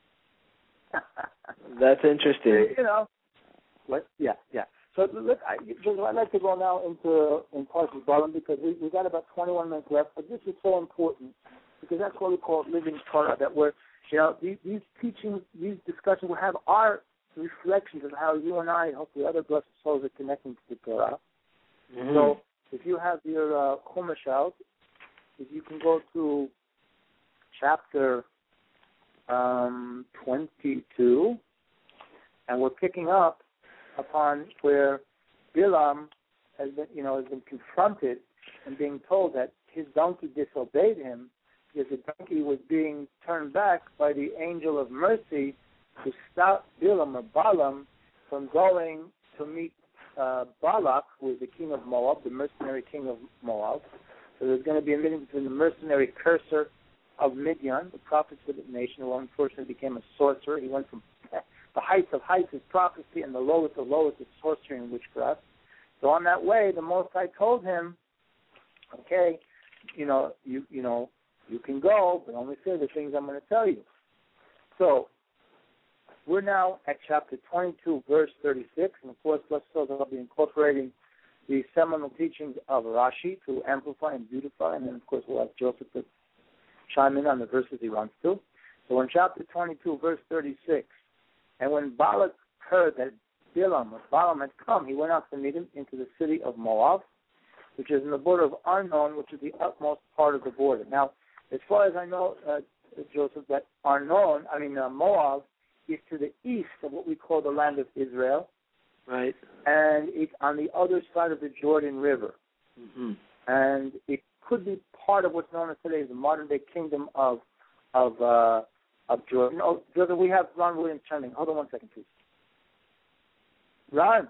[SPEAKER 3] That's interesting.
[SPEAKER 2] You know, what? Yeah, yeah. So look, I, I'd like to go now into in Parshas Balaam, because we we got about twenty-one minutes left. But this is so important, because that's what we call living Torah. That we're, you know, these, these teachings, these discussions will have our reflections of how you and I, and hopefully other blessed souls, are connecting to the Torah. Mm-hmm. So if you have your uh, Chumash out, if you can go to chapter um, twenty-two, and we're picking up upon where Bilam has been, you know, has been confronted and being told that his donkey disobeyed him, because the donkey was being turned back by the angel of mercy to stop Bilam or Balaam from going to meet uh, Balak, who is the king of Moab, the mercenary king of Moab. So there's going to be a meeting between the mercenary cursor of Midian, the prophet of the nation, who unfortunately became a sorcerer. He went from the heights of heights is prophecy, and the lowest of lowest is sorcery and witchcraft. So on that way, the Most High told him, okay, you know, you you know, you can go, but only say the things I'm going to tell you. So we're now at chapter twenty-two, verse thirty-six, and of course, let's so I'll be incorporating the seminal teachings of Rashi to amplify and beautify, and then, of course, we'll have Joseph to chime in on the verses he wants to. So in chapter twenty-two, verse thirty-six, and when Balak heard that Bilam or Balaam had come, he went out to meet him into the city of Moab, which is in the border of Arnon, which is the utmost part of the border. Now, as far as I know, uh, Joseph, that Arnon, I mean uh, Moab, is to the east of what we call the land of Israel.
[SPEAKER 3] Right.
[SPEAKER 2] And it's on the other side of the Jordan River.
[SPEAKER 3] Mm-hmm.
[SPEAKER 2] And it could be part of what's known as today as the modern-day kingdom of of uh, of Jordan. Oh, Jordan, we have Ron Williams chiming. Hold on one second, please. Ron?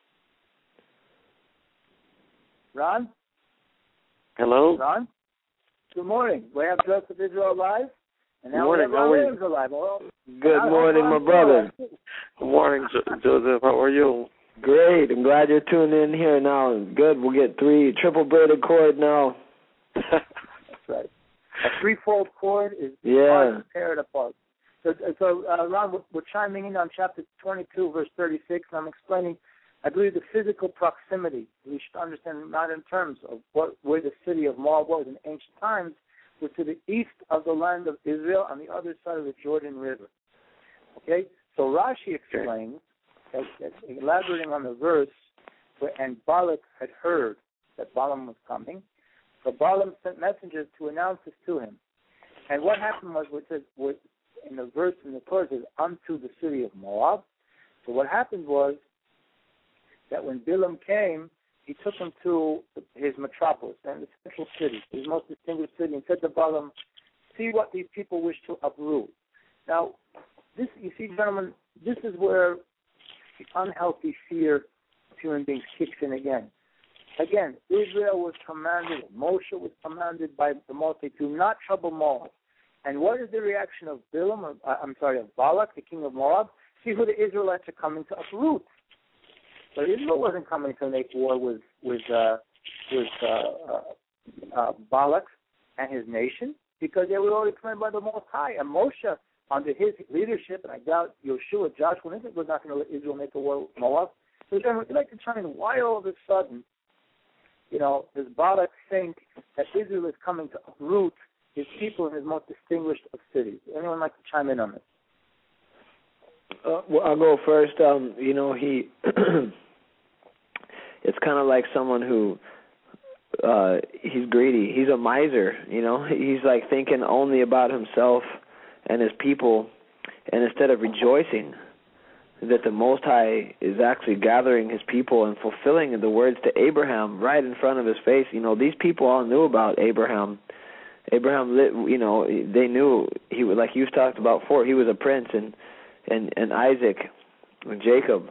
[SPEAKER 2] Ron?
[SPEAKER 4] Hello?
[SPEAKER 2] Ron? Good morning. We have Joseph Israel alive. And now
[SPEAKER 4] morning.
[SPEAKER 2] we have Ron Williams alive. Well,
[SPEAKER 3] Good morning, my brother.
[SPEAKER 4] Good morning, jo- Joseph. How are you?
[SPEAKER 3] Great. I'm glad you're tuned in here now. Good. We'll get three triple braided cord now.
[SPEAKER 2] That's right. A threefold cord is
[SPEAKER 3] Yeah.
[SPEAKER 2] hard to tear it apart. So, so uh, Ron, we're, we're chiming in on chapter twenty-two, verse thirty-six, and I'm explaining, I believe, the physical proximity. We should understand not in terms of what where the city of Moab was in ancient times, was to the east of the land of Israel on the other side of the Jordan River. Okay? So Rashi explains, that, that elaborating on the verse, where, and Balak had heard that Balaam was coming, so Balaam sent messengers to announce this to him. And what happened was, which is, was in the verse in the Torah, says, unto the city of Moab. So what happened was that when Bilam came, he took him to his metropolis, and the central city, his most distinguished city, and said to Balaam, see what these people wish to uproot. Now, this, you see, gentlemen, this is where the unhealthy fear of human beings kicks in again. Again, Israel was commanded, Moshe was commanded by the Moshe to not trouble Moab. And what is the reaction of Bilam, or, uh, I'm sorry, of Balak, the king of Moab? See who the Israelites are coming to uproot. But Israel wasn't coming to make war with with uh, with uh, uh, uh, Balak and his nation, because they were already commanded by the Most High. And Moshe, under his leadership, and I doubt Yeshua, Joshua, was not going to let Israel make a war with Moab. So we'd like to try and why all of a sudden, you know, does Balak think that Israel is coming to uproot his people in his most distinguished of cities? Anyone like to chime in on this?
[SPEAKER 3] Uh, well, I'll go first. Um, you know, he, it's kind of like someone who, uh, he's greedy. He's a miser, you know. He's like thinking only about himself and his people, and instead of rejoicing that the Most High is actually gathering his people and fulfilling the words to Abraham right in front of his face. You know, these people all knew about Abraham. Abraham, you know, they knew he was, like you've talked about before, he was a prince, and and, and Isaac and Jacob,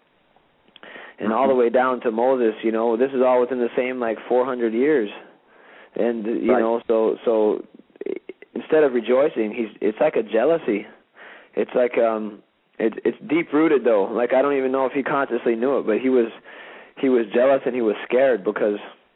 [SPEAKER 3] and all the way down to Moses. You know, this is all within the same like four hundred years, and you
[SPEAKER 2] right.
[SPEAKER 3] know, so so instead of rejoicing, he's it's like a jealousy. It's like um, it, it's deep rooted though. Like I don't even know if he consciously knew it, but he was he was jealous and he was scared because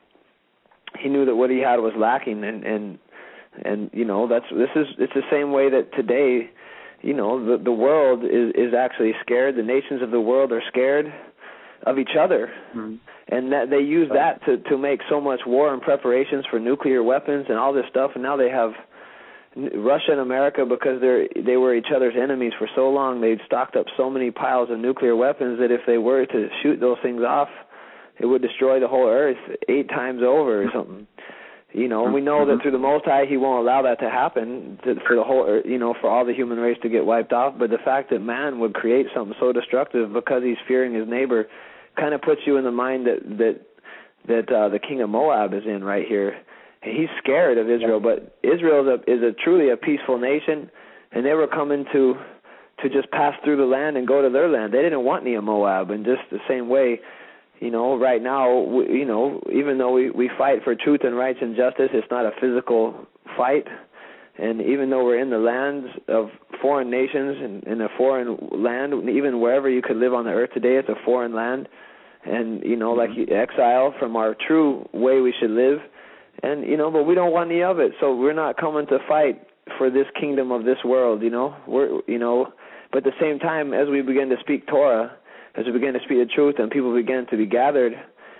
[SPEAKER 3] he knew that what he had was lacking, and and and you know that's this is it's the same way that today, you know, the the world is is actually scared. The nations of the world are scared of each other, mm-hmm. and that they use that to to make so much war and preparations for nuclear weapons and all this stuff. And now they have Russia and America, because they're they were each other's enemies for so long. They'd stocked up so many piles of nuclear weapons that if they were to shoot those things off, it would destroy the whole earth eight times over or something. You know, we know that through the Most High, He won't allow that to happen to, for the whole, you know, for all the human race to get wiped off. But the fact that man would create something so destructive because he's fearing his neighbor, kind of puts you in the mind that that that uh, the king of Moab is in right here. He's scared of Israel, but Israel is a, is a truly a peaceful nation, and they were coming to to just pass through the land and go to their land. They didn't want any of Moab, and just the same way. You know, right now, we, you know, even though we, we fight for truth and rights and justice, it's not a physical fight. And even though we're in the lands of foreign nations and in a foreign land, even wherever you could live on the earth today, it's a foreign land. And, you know, like exile from our true way we should live. And, you know, but we don't want any of it. So we're not coming to fight for this kingdom of this world, you know. We're, you know, but at the same time, as we begin to speak Torah, as we begin to speak the truth and people begin to be gathered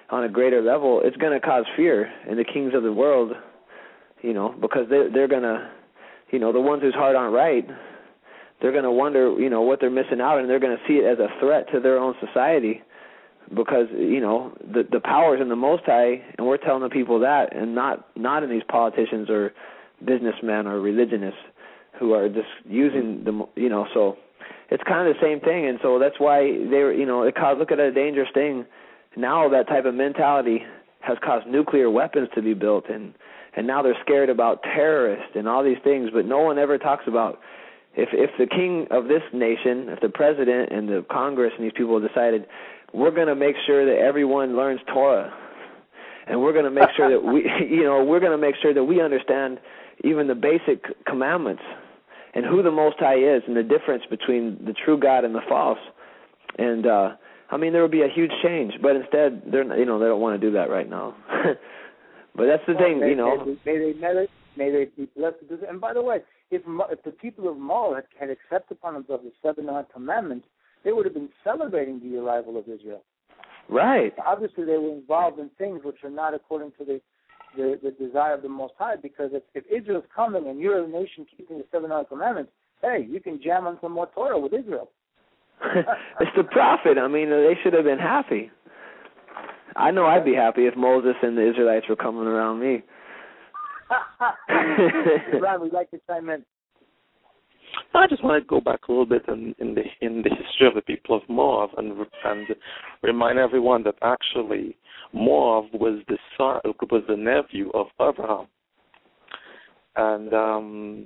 [SPEAKER 3] on a greater level, it's going to cause fear in the kings of the world, you know, because they, they're going to, you know, the ones whose heart aren't right, they're going to wonder, you know, what they're missing out, and they're going to see it as a threat to their own society because, you know, the the power's in the Most High, and we're telling the people that, and not, not in these politicians or businessmen or religionists who are just using the, you know, so it's kind of the same thing, and so that's why they were, you know, it caused, look at a dangerous thing. Now that type of mentality has caused nuclear weapons to be built, and, and now they're scared about terrorists and all these things, but no one ever talks about if if the king of this nation, if the president and the Congress and these people decided we're going to make sure that everyone learns Torah, and we're going to make sure that we, you know, we're going to make sure that we understand even the basic commandments and who the Most High is and the difference between the true God and the false. And, uh, I mean, there would be a huge change, but instead, they're, you know, they don't want to do that right now. But that's the well, thing,
[SPEAKER 2] may,
[SPEAKER 3] you know.
[SPEAKER 2] May, may they may they, may they be blessed to do that. And by the way, if, if the people of Moab had, had accepted upon themselves the seven commandments, they would have been celebrating the arrival of Israel.
[SPEAKER 3] Right.
[SPEAKER 2] Obviously, they were involved in things which are not according to the The, the desire of the Most High, because if, if Israel's coming and you're a nation keeping the seven commandments, hey, you can jam on some more Torah with Israel.
[SPEAKER 3] It's the prophet. I mean, they should have been happy. I know I'd be happy if Moses and the Israelites were coming around me.
[SPEAKER 2] Ron, we'd like to chime in.
[SPEAKER 4] I just want to go back a little bit in, in the in the history of the people of Moab and and remind everyone that actually Moab was the son, was the nephew of Abraham, and um,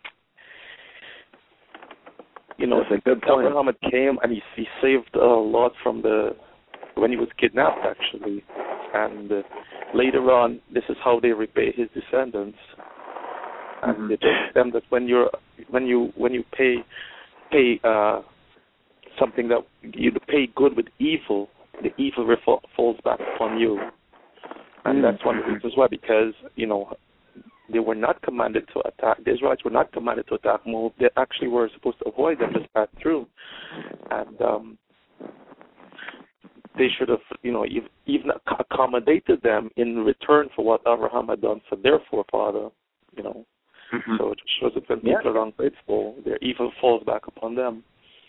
[SPEAKER 4] you know,
[SPEAKER 3] that's a good point.
[SPEAKER 4] Abraham had came and he he saved uh, Lot from the when he was kidnapped actually, and uh, later on, this is how they repay his descendants. And mm-hmm. They told them that when you're when you when you pay pay uh, something that you pay good with evil, the evil refo- falls back upon you. And mm-hmm. that's one of the reasons why, because you know they were not commanded to attack. The Israelites were not commanded to attack Moab. They actually were supposed to avoid them, just pass through. And um, they should have, you know, even accommodated them in return for what Abraham had done for their forefather, you know. Mm-hmm. So it shows that when people yeah. are ungrateful, their evil falls back upon them.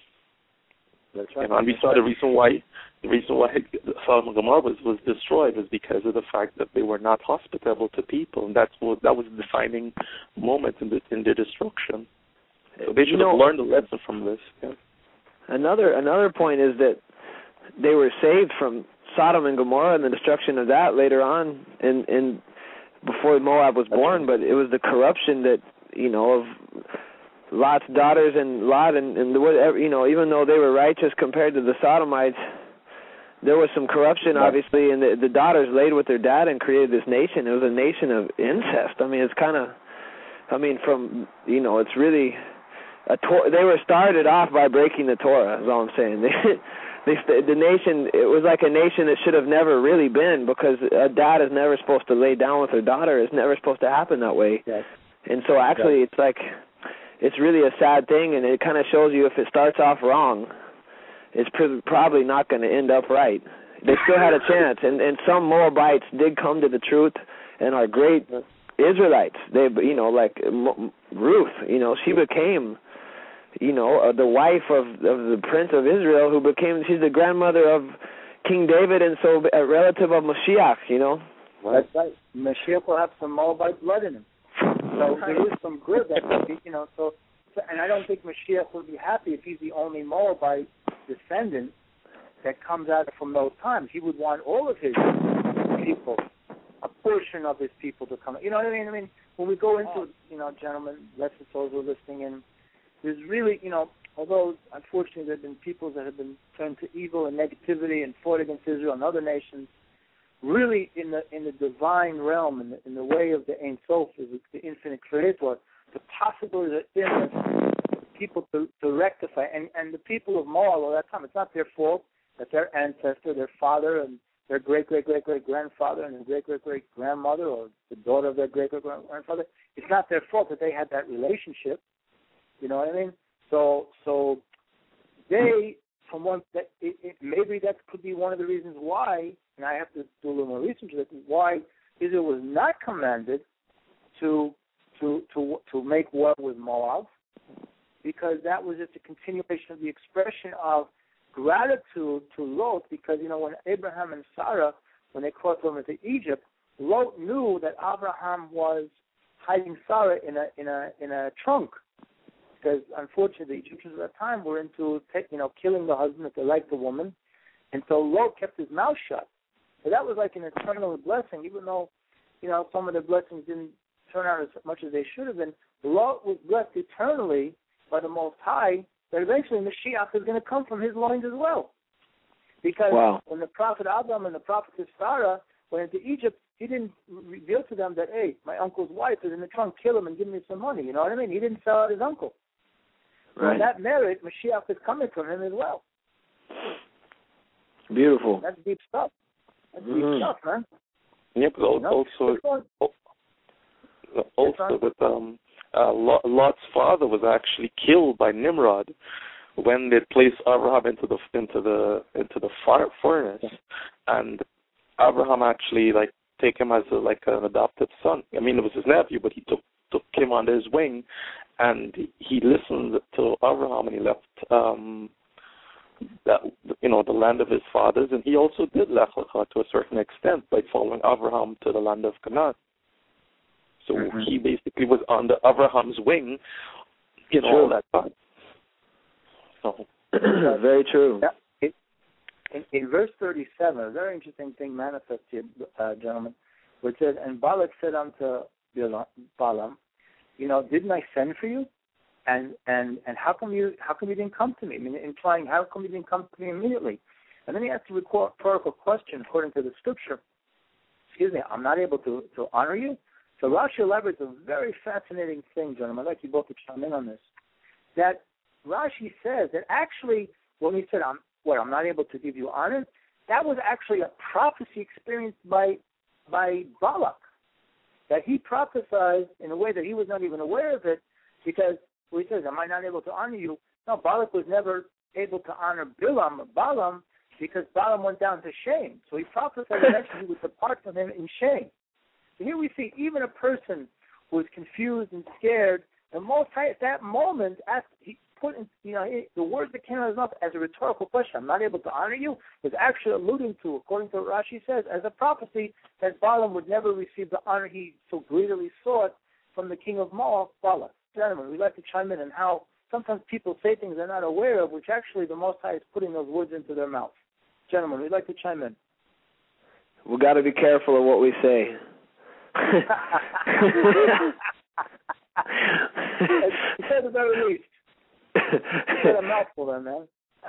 [SPEAKER 2] That's right.
[SPEAKER 4] You know, and we saw the reason why the reason why Sodom and Gomorrah was, was destroyed was because of the fact that they were not hospitable to people, and that's what that was the defining moment in the, in their destruction. So they should you know, have learned a lesson from this. Yeah.
[SPEAKER 3] Another another point is that they were saved from Sodom and Gomorrah and the destruction of that later on in in. before Moab was born, but it was the corruption that, you know, of Lot's daughters and Lot and, and whatever, you know, even though they were righteous compared to the Sodomites, there was some corruption, obviously, and the, the daughters laid with their dad and created this nation. It was a nation of incest. I mean, it's kind of, I mean, from, you know, it's really, a tor- they were started off by breaking the Torah, is all I'm saying. They, They, the nation, it was like a nation that should have never really been, because a dad is never supposed to lay down with her daughter. It's never supposed to happen that way.
[SPEAKER 2] Yes.
[SPEAKER 3] And so actually yes. it's like, it's really a sad thing, and it kind of shows you if it starts off wrong, it's pr- probably not going to end up right. They still had a chance, and, and some Moabites did come to the truth and are great Israelites. They, you know, like Ruth, you know, she became... you know, uh, the wife of, of the Prince of Israel, who became, she's the grandmother of King David, and so a relative of Mashiach, you know.
[SPEAKER 2] That's right. Mashiach will have some Moabite blood in him. So there is some good that, you know, so, and I don't think Mashiach would be happy if he's the only Moabite descendant that comes out from those times. He would want all of his people, a portion of his people to come. You know what I mean? I mean, when we go into, you know, gentlemen, let's suppose we're listening in, there's really, you know, although unfortunately there have been peoples that have been turned to evil and negativity and fought against Israel and other nations, really in the in the divine realm, in the, in the way of the Ein Sof, the infinite creator, the possibility that there is people to, to rectify. And, and the people of Moab all that time, it's not their fault that their ancestor, their father, and their great-great-great-great-grandfather and their great-great-great-grandmother, or the daughter of their great-great-grandfather, it's not their fault that they had that relationship. You know what I mean? So, so they from one that it, it, maybe that could be one of the reasons why, and I have to do a little more research on it, why Israel was not commanded to to to to make war with Moab, because that was just a continuation of the expression of gratitude to Lot, because you know when Abraham and Sarah, when they crossed over to Egypt, Lot knew that Abraham was hiding Sarah in a in a in a trunk, because unfortunately the Egyptians at that time were into you know killing the husband if they liked the woman, and so Lot kept his mouth shut. So that was like an eternal blessing, even though you know some of the blessings didn't turn out as much as they should have been. Lot was blessed eternally by the Most High, that eventually Mashiach is going to come from his loins as well. Because
[SPEAKER 3] wow.
[SPEAKER 2] when the prophet Abraham and the prophetess Sarah went into Egypt, he didn't reveal to them that, hey, my uncle's wife is in the trunk, kill him and give me some money. You know what I mean? He didn't sell out his uncle. So
[SPEAKER 3] right.
[SPEAKER 2] in that merit, Mashiach is coming from him as well.
[SPEAKER 3] Beautiful.
[SPEAKER 2] That's deep stuff. That's
[SPEAKER 3] mm-hmm.
[SPEAKER 2] deep stuff, man.
[SPEAKER 4] Yeah, but you know? also, also with um, uh, Lot's father was actually killed by Nimrod when they placed Abraham into the into the into the fire furnace, and Abraham actually like take him as a, like an adopted son. I mean, it was his nephew, but he took took him under his wing, and he listened to Abraham, and he left um, that you know the land of his fathers, and he also did Lech Lecha to a certain extent by following Abraham to the land of Canaan. So mm-hmm. he basically was under Abraham's wing, you know, all that time. So
[SPEAKER 3] very true.
[SPEAKER 2] Yeah. In, in verse thirty-seven, a very interesting thing manifests here, uh, gentlemen, where it says, "And Balak said unto Balaam, you know, didn't I send for you? And and and how come you how come you didn't come to me? I mean, implying how come you didn't come to me immediately?" And then he asks a rhetorical question according to the scripture. Excuse me, I'm not able to, to honor you. So Rashi elaborates a very fascinating thing, gentlemen. I'd like you both to chime in on this. That Rashi says that actually when he said, I'm what I'm not able to give you honor, that was actually a prophecy experienced by by Balak. That he prophesied in a way that he was not even aware of it, because when he says, am I not able to honor you? No, Balak was never able to honor Bilam, Balaam, because Balaam went down to shame. So he prophesied that he would depart from him in shame. So here we see even a person who is confused and scared, the Most High at that moment, asked, he put in, you know, the words that came out of his mouth as a rhetorical question, I'm not able to honor you, was actually alluding to, according to what Rashi says, as a prophecy that Balaam would never receive the honor he so greedily sought from the king of Moab, Balak. Gentlemen, we'd like to chime in on how sometimes people say things they're not aware of, which actually the Most High is putting those words into their mouth. Gentlemen, we'd like to chime in.
[SPEAKER 3] We got to be careful of what we say.
[SPEAKER 2] He said the very least. He said a mouthful there, man.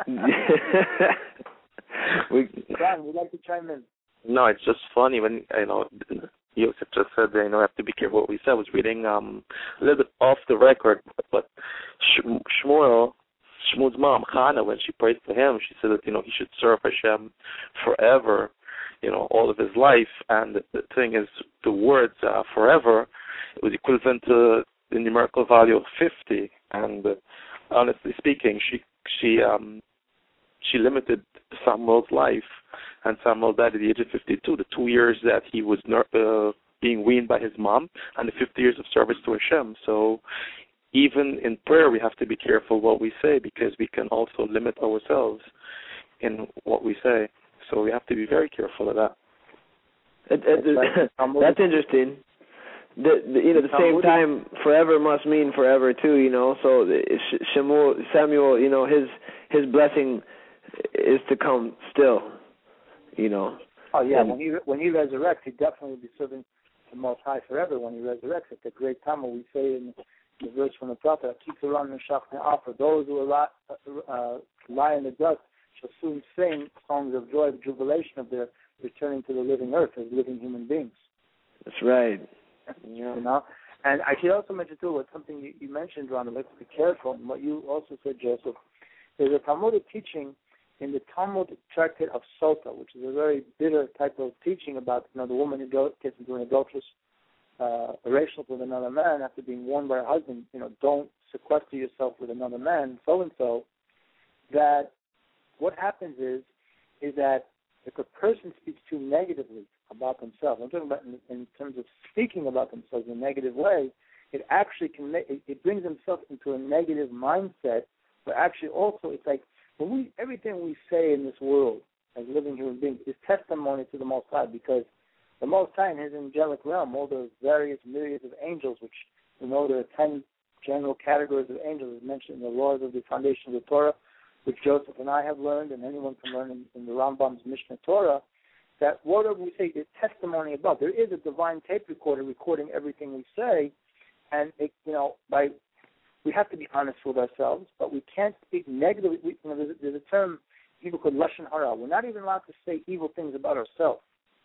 [SPEAKER 3] we,
[SPEAKER 2] Brian, we'd like to chime in.
[SPEAKER 4] No, it's just funny when, you know, Yosef just said that, you know, we have to be careful what we said. I was reading um, a little bit off the record, but Shmuel, Shmuel's mom, Hannah, when she prayed for him, she said that, you know, he should serve Hashem forever, you know, all of his life. And the thing is, the words uh, forever, it was equivalent to the numerical value of fifty. And uh, honestly speaking, she she um, she limited Samuel's life, and Samuel died at the age of fifty-two, the two years that he was uh, being weaned by his mom, and the fifty years of service to Hashem. So even in prayer, we have to be careful what we say, because we can also limit ourselves in what we say. So we have to be very careful of that.
[SPEAKER 3] It, it, it, that's interesting. The, the, you know, at the same time, forever must mean forever too. You know, so Samuel, Samuel, you know, his his blessing is to come still. You know.
[SPEAKER 2] Oh yeah,
[SPEAKER 3] and,
[SPEAKER 2] when he when he resurrects, he definitely will be serving the Most High forever. When he resurrects, at the great time when we say in the verse from the prophet, "Keep the run and offer those who lie, uh, lie in the dust shall soon sing songs of joy, of jubilation of their returning to the living earth as living human beings."
[SPEAKER 3] That's right.
[SPEAKER 2] You know, and I should also mention too, what something you, you mentioned, Ron. Let's be careful. And what you also said, Joseph, there's a Talmudic teaching in the Talmud tractate of Sota, which is a very bitter type of teaching about, you know, the woman who go, gets into an adulterous uh, relationship with another man after being warned by her husband, you know, don't sequester yourself with another man, so and so. That what happens is, is that if a person speaks too negatively about themselves, I'm talking about in, in terms of speaking about themselves in a negative way, it actually can make, it, it brings themselves into a negative mindset. But actually, also, it's like when we everything we say in this world as living human beings is testimony to the Most High, because the Most High in His angelic realm, all those various myriads of angels, which we know there are ten general categories of angels, as mentioned in the laws of the foundation of the Torah, which Joseph and I have learned, and anyone can learn in, in the Rambam's Mishnah Torah, that whatever we say is testimony above. There is a divine tape recorder recording everything we say, and it, you know, by we have to be honest with ourselves, but we can't speak negatively. We, you know, there's, there's a term people called lashon hara. We're not even allowed to say evil things about ourselves.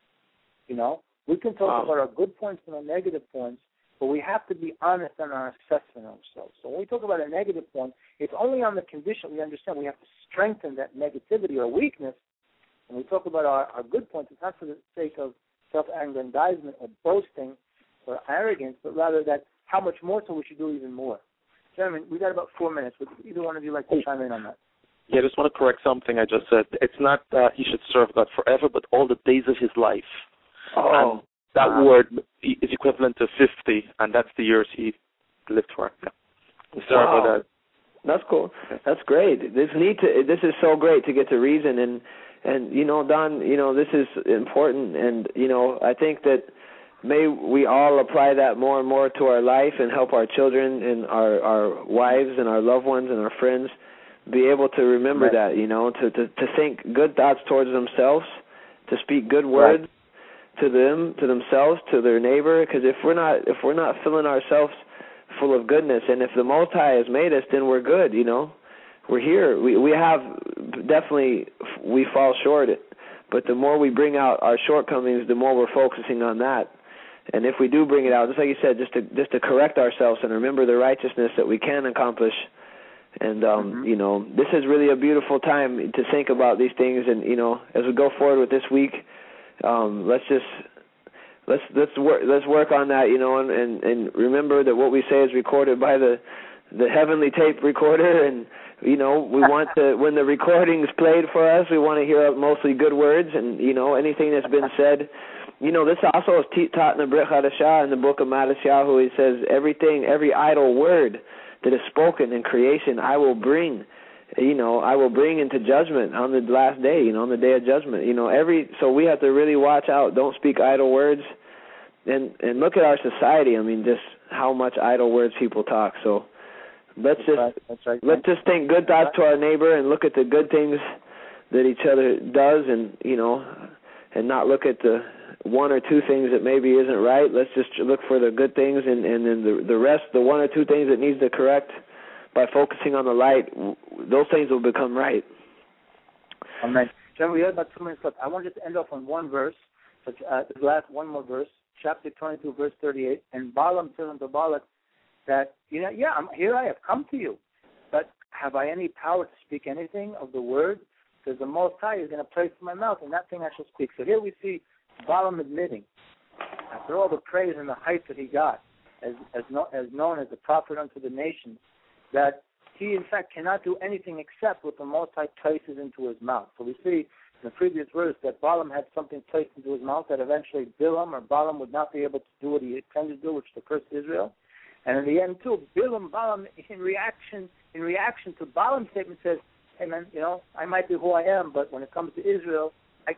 [SPEAKER 2] You know, we can talk wow. about our good points and our negative points, but we have to be honest in our assessment of ourselves. So when we talk about a negative point, it's only on the condition we understand we have to strengthen that negativity or weakness. When we talk about our, our good points, it's not for the sake of self-aggrandizement or boasting or arrogance, but rather that how much more so we should do even more. Gentlemen, we got about four minutes. Would either one of you like to chime in on that?
[SPEAKER 4] Yeah, I just want to correct something I just said. It's not that he should serve God forever, but all the days of his life.
[SPEAKER 3] Oh.
[SPEAKER 4] And that wow. word is equivalent to fifty, and that's the years he lived for. Yeah. Sorry
[SPEAKER 3] wow.
[SPEAKER 4] about that.
[SPEAKER 3] That's cool. That's great. This need to. This is so great to get to reason, and and you know, Don, you know, this is important, and you know, I think that may we all apply that more and more to our life and help our children and our our wives and our loved ones and our friends be able to remember right. that. You know, to, to to think good thoughts towards themselves, to speak good words. Right. To them, to themselves, to their neighbor, because if we're not, if we're not filling ourselves full of goodness, and if the Most High has made us, then we're good. You know, we're here. We we have definitely we fall short, but the more we bring out our shortcomings, the more we're focusing on that. And if we do bring it out, just like you said, just to just to correct ourselves and remember the righteousness that we can accomplish. And um, mm-hmm. you know, this is really a beautiful time to think about these things. And you know, as we go forward with this week. Um, let's just let's let's work let's work on that, you know, and, and, and remember that what we say is recorded by the the heavenly tape recorder, and you know we want to when the recording is played for us, we want to hear mostly good words, and you know anything that's been said. You know, this also is taught in the Brit Hadashah in the book of Matisyahu. He says everything, every idle word that is spoken in creation, I will bring. You know, I will bring into judgment on the last day, you know, on the day of judgment. You know, every so we have to really watch out. Don't speak idle words. And and look at our society. I mean, just how much idle words people talk. So let's
[SPEAKER 2] That's
[SPEAKER 3] just
[SPEAKER 2] right. That's right.
[SPEAKER 3] let's just think good thoughts to our neighbor and look at the good things that each other does, and you know, and not look at the one or two things that maybe isn't right. Let's just look for the good things, and and then the the rest, the one or two things that needs to correct. By focusing on the light, those things will become right.
[SPEAKER 2] Amen. John, we have about two minutes left. I want to just end off on one verse, but uh, the last one more verse, chapter twenty-two, verse thirty-eight. And Balaam said unto Balak that, you know, yeah, I'm, here I have come to you, but have I any power to speak anything of the word? Because the Most High is going to place in my mouth, and that thing I shall speak. So here we see Balaam admitting, after all the praise and the hype that he got, as as, no, as known as the prophet unto the nations, that he, in fact, cannot do anything except what the Most High places into his mouth. So we see in the previous verse that Balaam had something placed into his mouth that eventually Bilam or Balaam would not be able to do what he intended to do, which is to curse Israel. And in the end, too, Bilam, Balaam, in reaction in reaction to Balaam's statement, says, hey, man, you know, I might be who I am, but when it comes to Israel, I,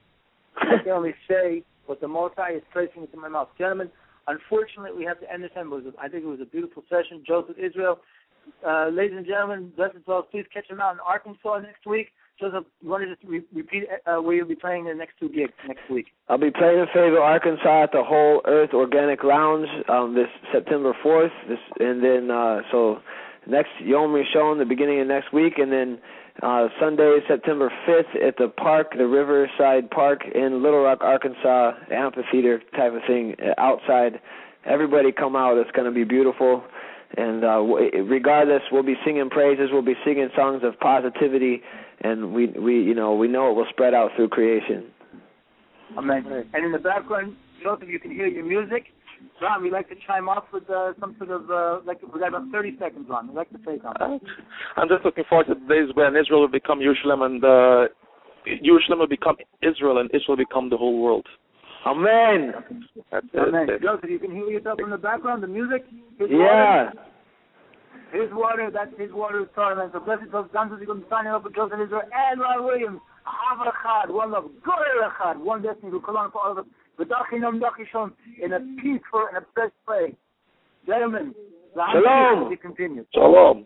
[SPEAKER 2] I can only say what the Most High is placing into my mouth. Gentlemen, unfortunately, we have to end this time. It was, I think it was a beautiful session. Joseph Israel, Uh, ladies and gentlemen, blessed souls, please catch him out in Arkansas next week. Joseph, you want to just re- repeat uh, where you'll be playing the next two gigs next week?
[SPEAKER 3] I'll be playing in Fayetteville, Arkansas at the Whole Earth Organic Lounge um, this September fourth. This, and then, uh, so next Yom Rishon, the beginning of next week. And then uh, Sunday, September fifth at the park, the Riverside Park in Little Rock, Arkansas, amphitheater type of thing outside. Everybody come out. It's going to be beautiful. And uh, regardless, we'll be singing praises. We'll be singing songs of positivity, and we, we, you know, we know it will spread out through creation.
[SPEAKER 2] Amen. And in the background, both of you can hear your music. Ron, we like to chime off with uh, some sort of, uh, like, we got about thirty seconds, Ron. We like to say something.
[SPEAKER 4] I'm just looking forward to the days when Israel will become Jerusalem and uh, Jerusalem will become Israel and Israel will become the whole world.
[SPEAKER 3] Amen.
[SPEAKER 4] That's
[SPEAKER 2] Amen.
[SPEAKER 4] it.
[SPEAKER 2] Joseph, you can hear yourself in the background, the music? His
[SPEAKER 3] Yeah.
[SPEAKER 2] Water. His water, that's his water is Torah. So blessed those dancers, you're going to sign up with Joseph Israel and Ron Williams. Echad, one love, Goyer Echad, one destiny, who call on for all of us. In a peaceful and a best way. Gentlemen, the
[SPEAKER 3] Shalom.
[SPEAKER 2] will be continued.
[SPEAKER 4] Shalom.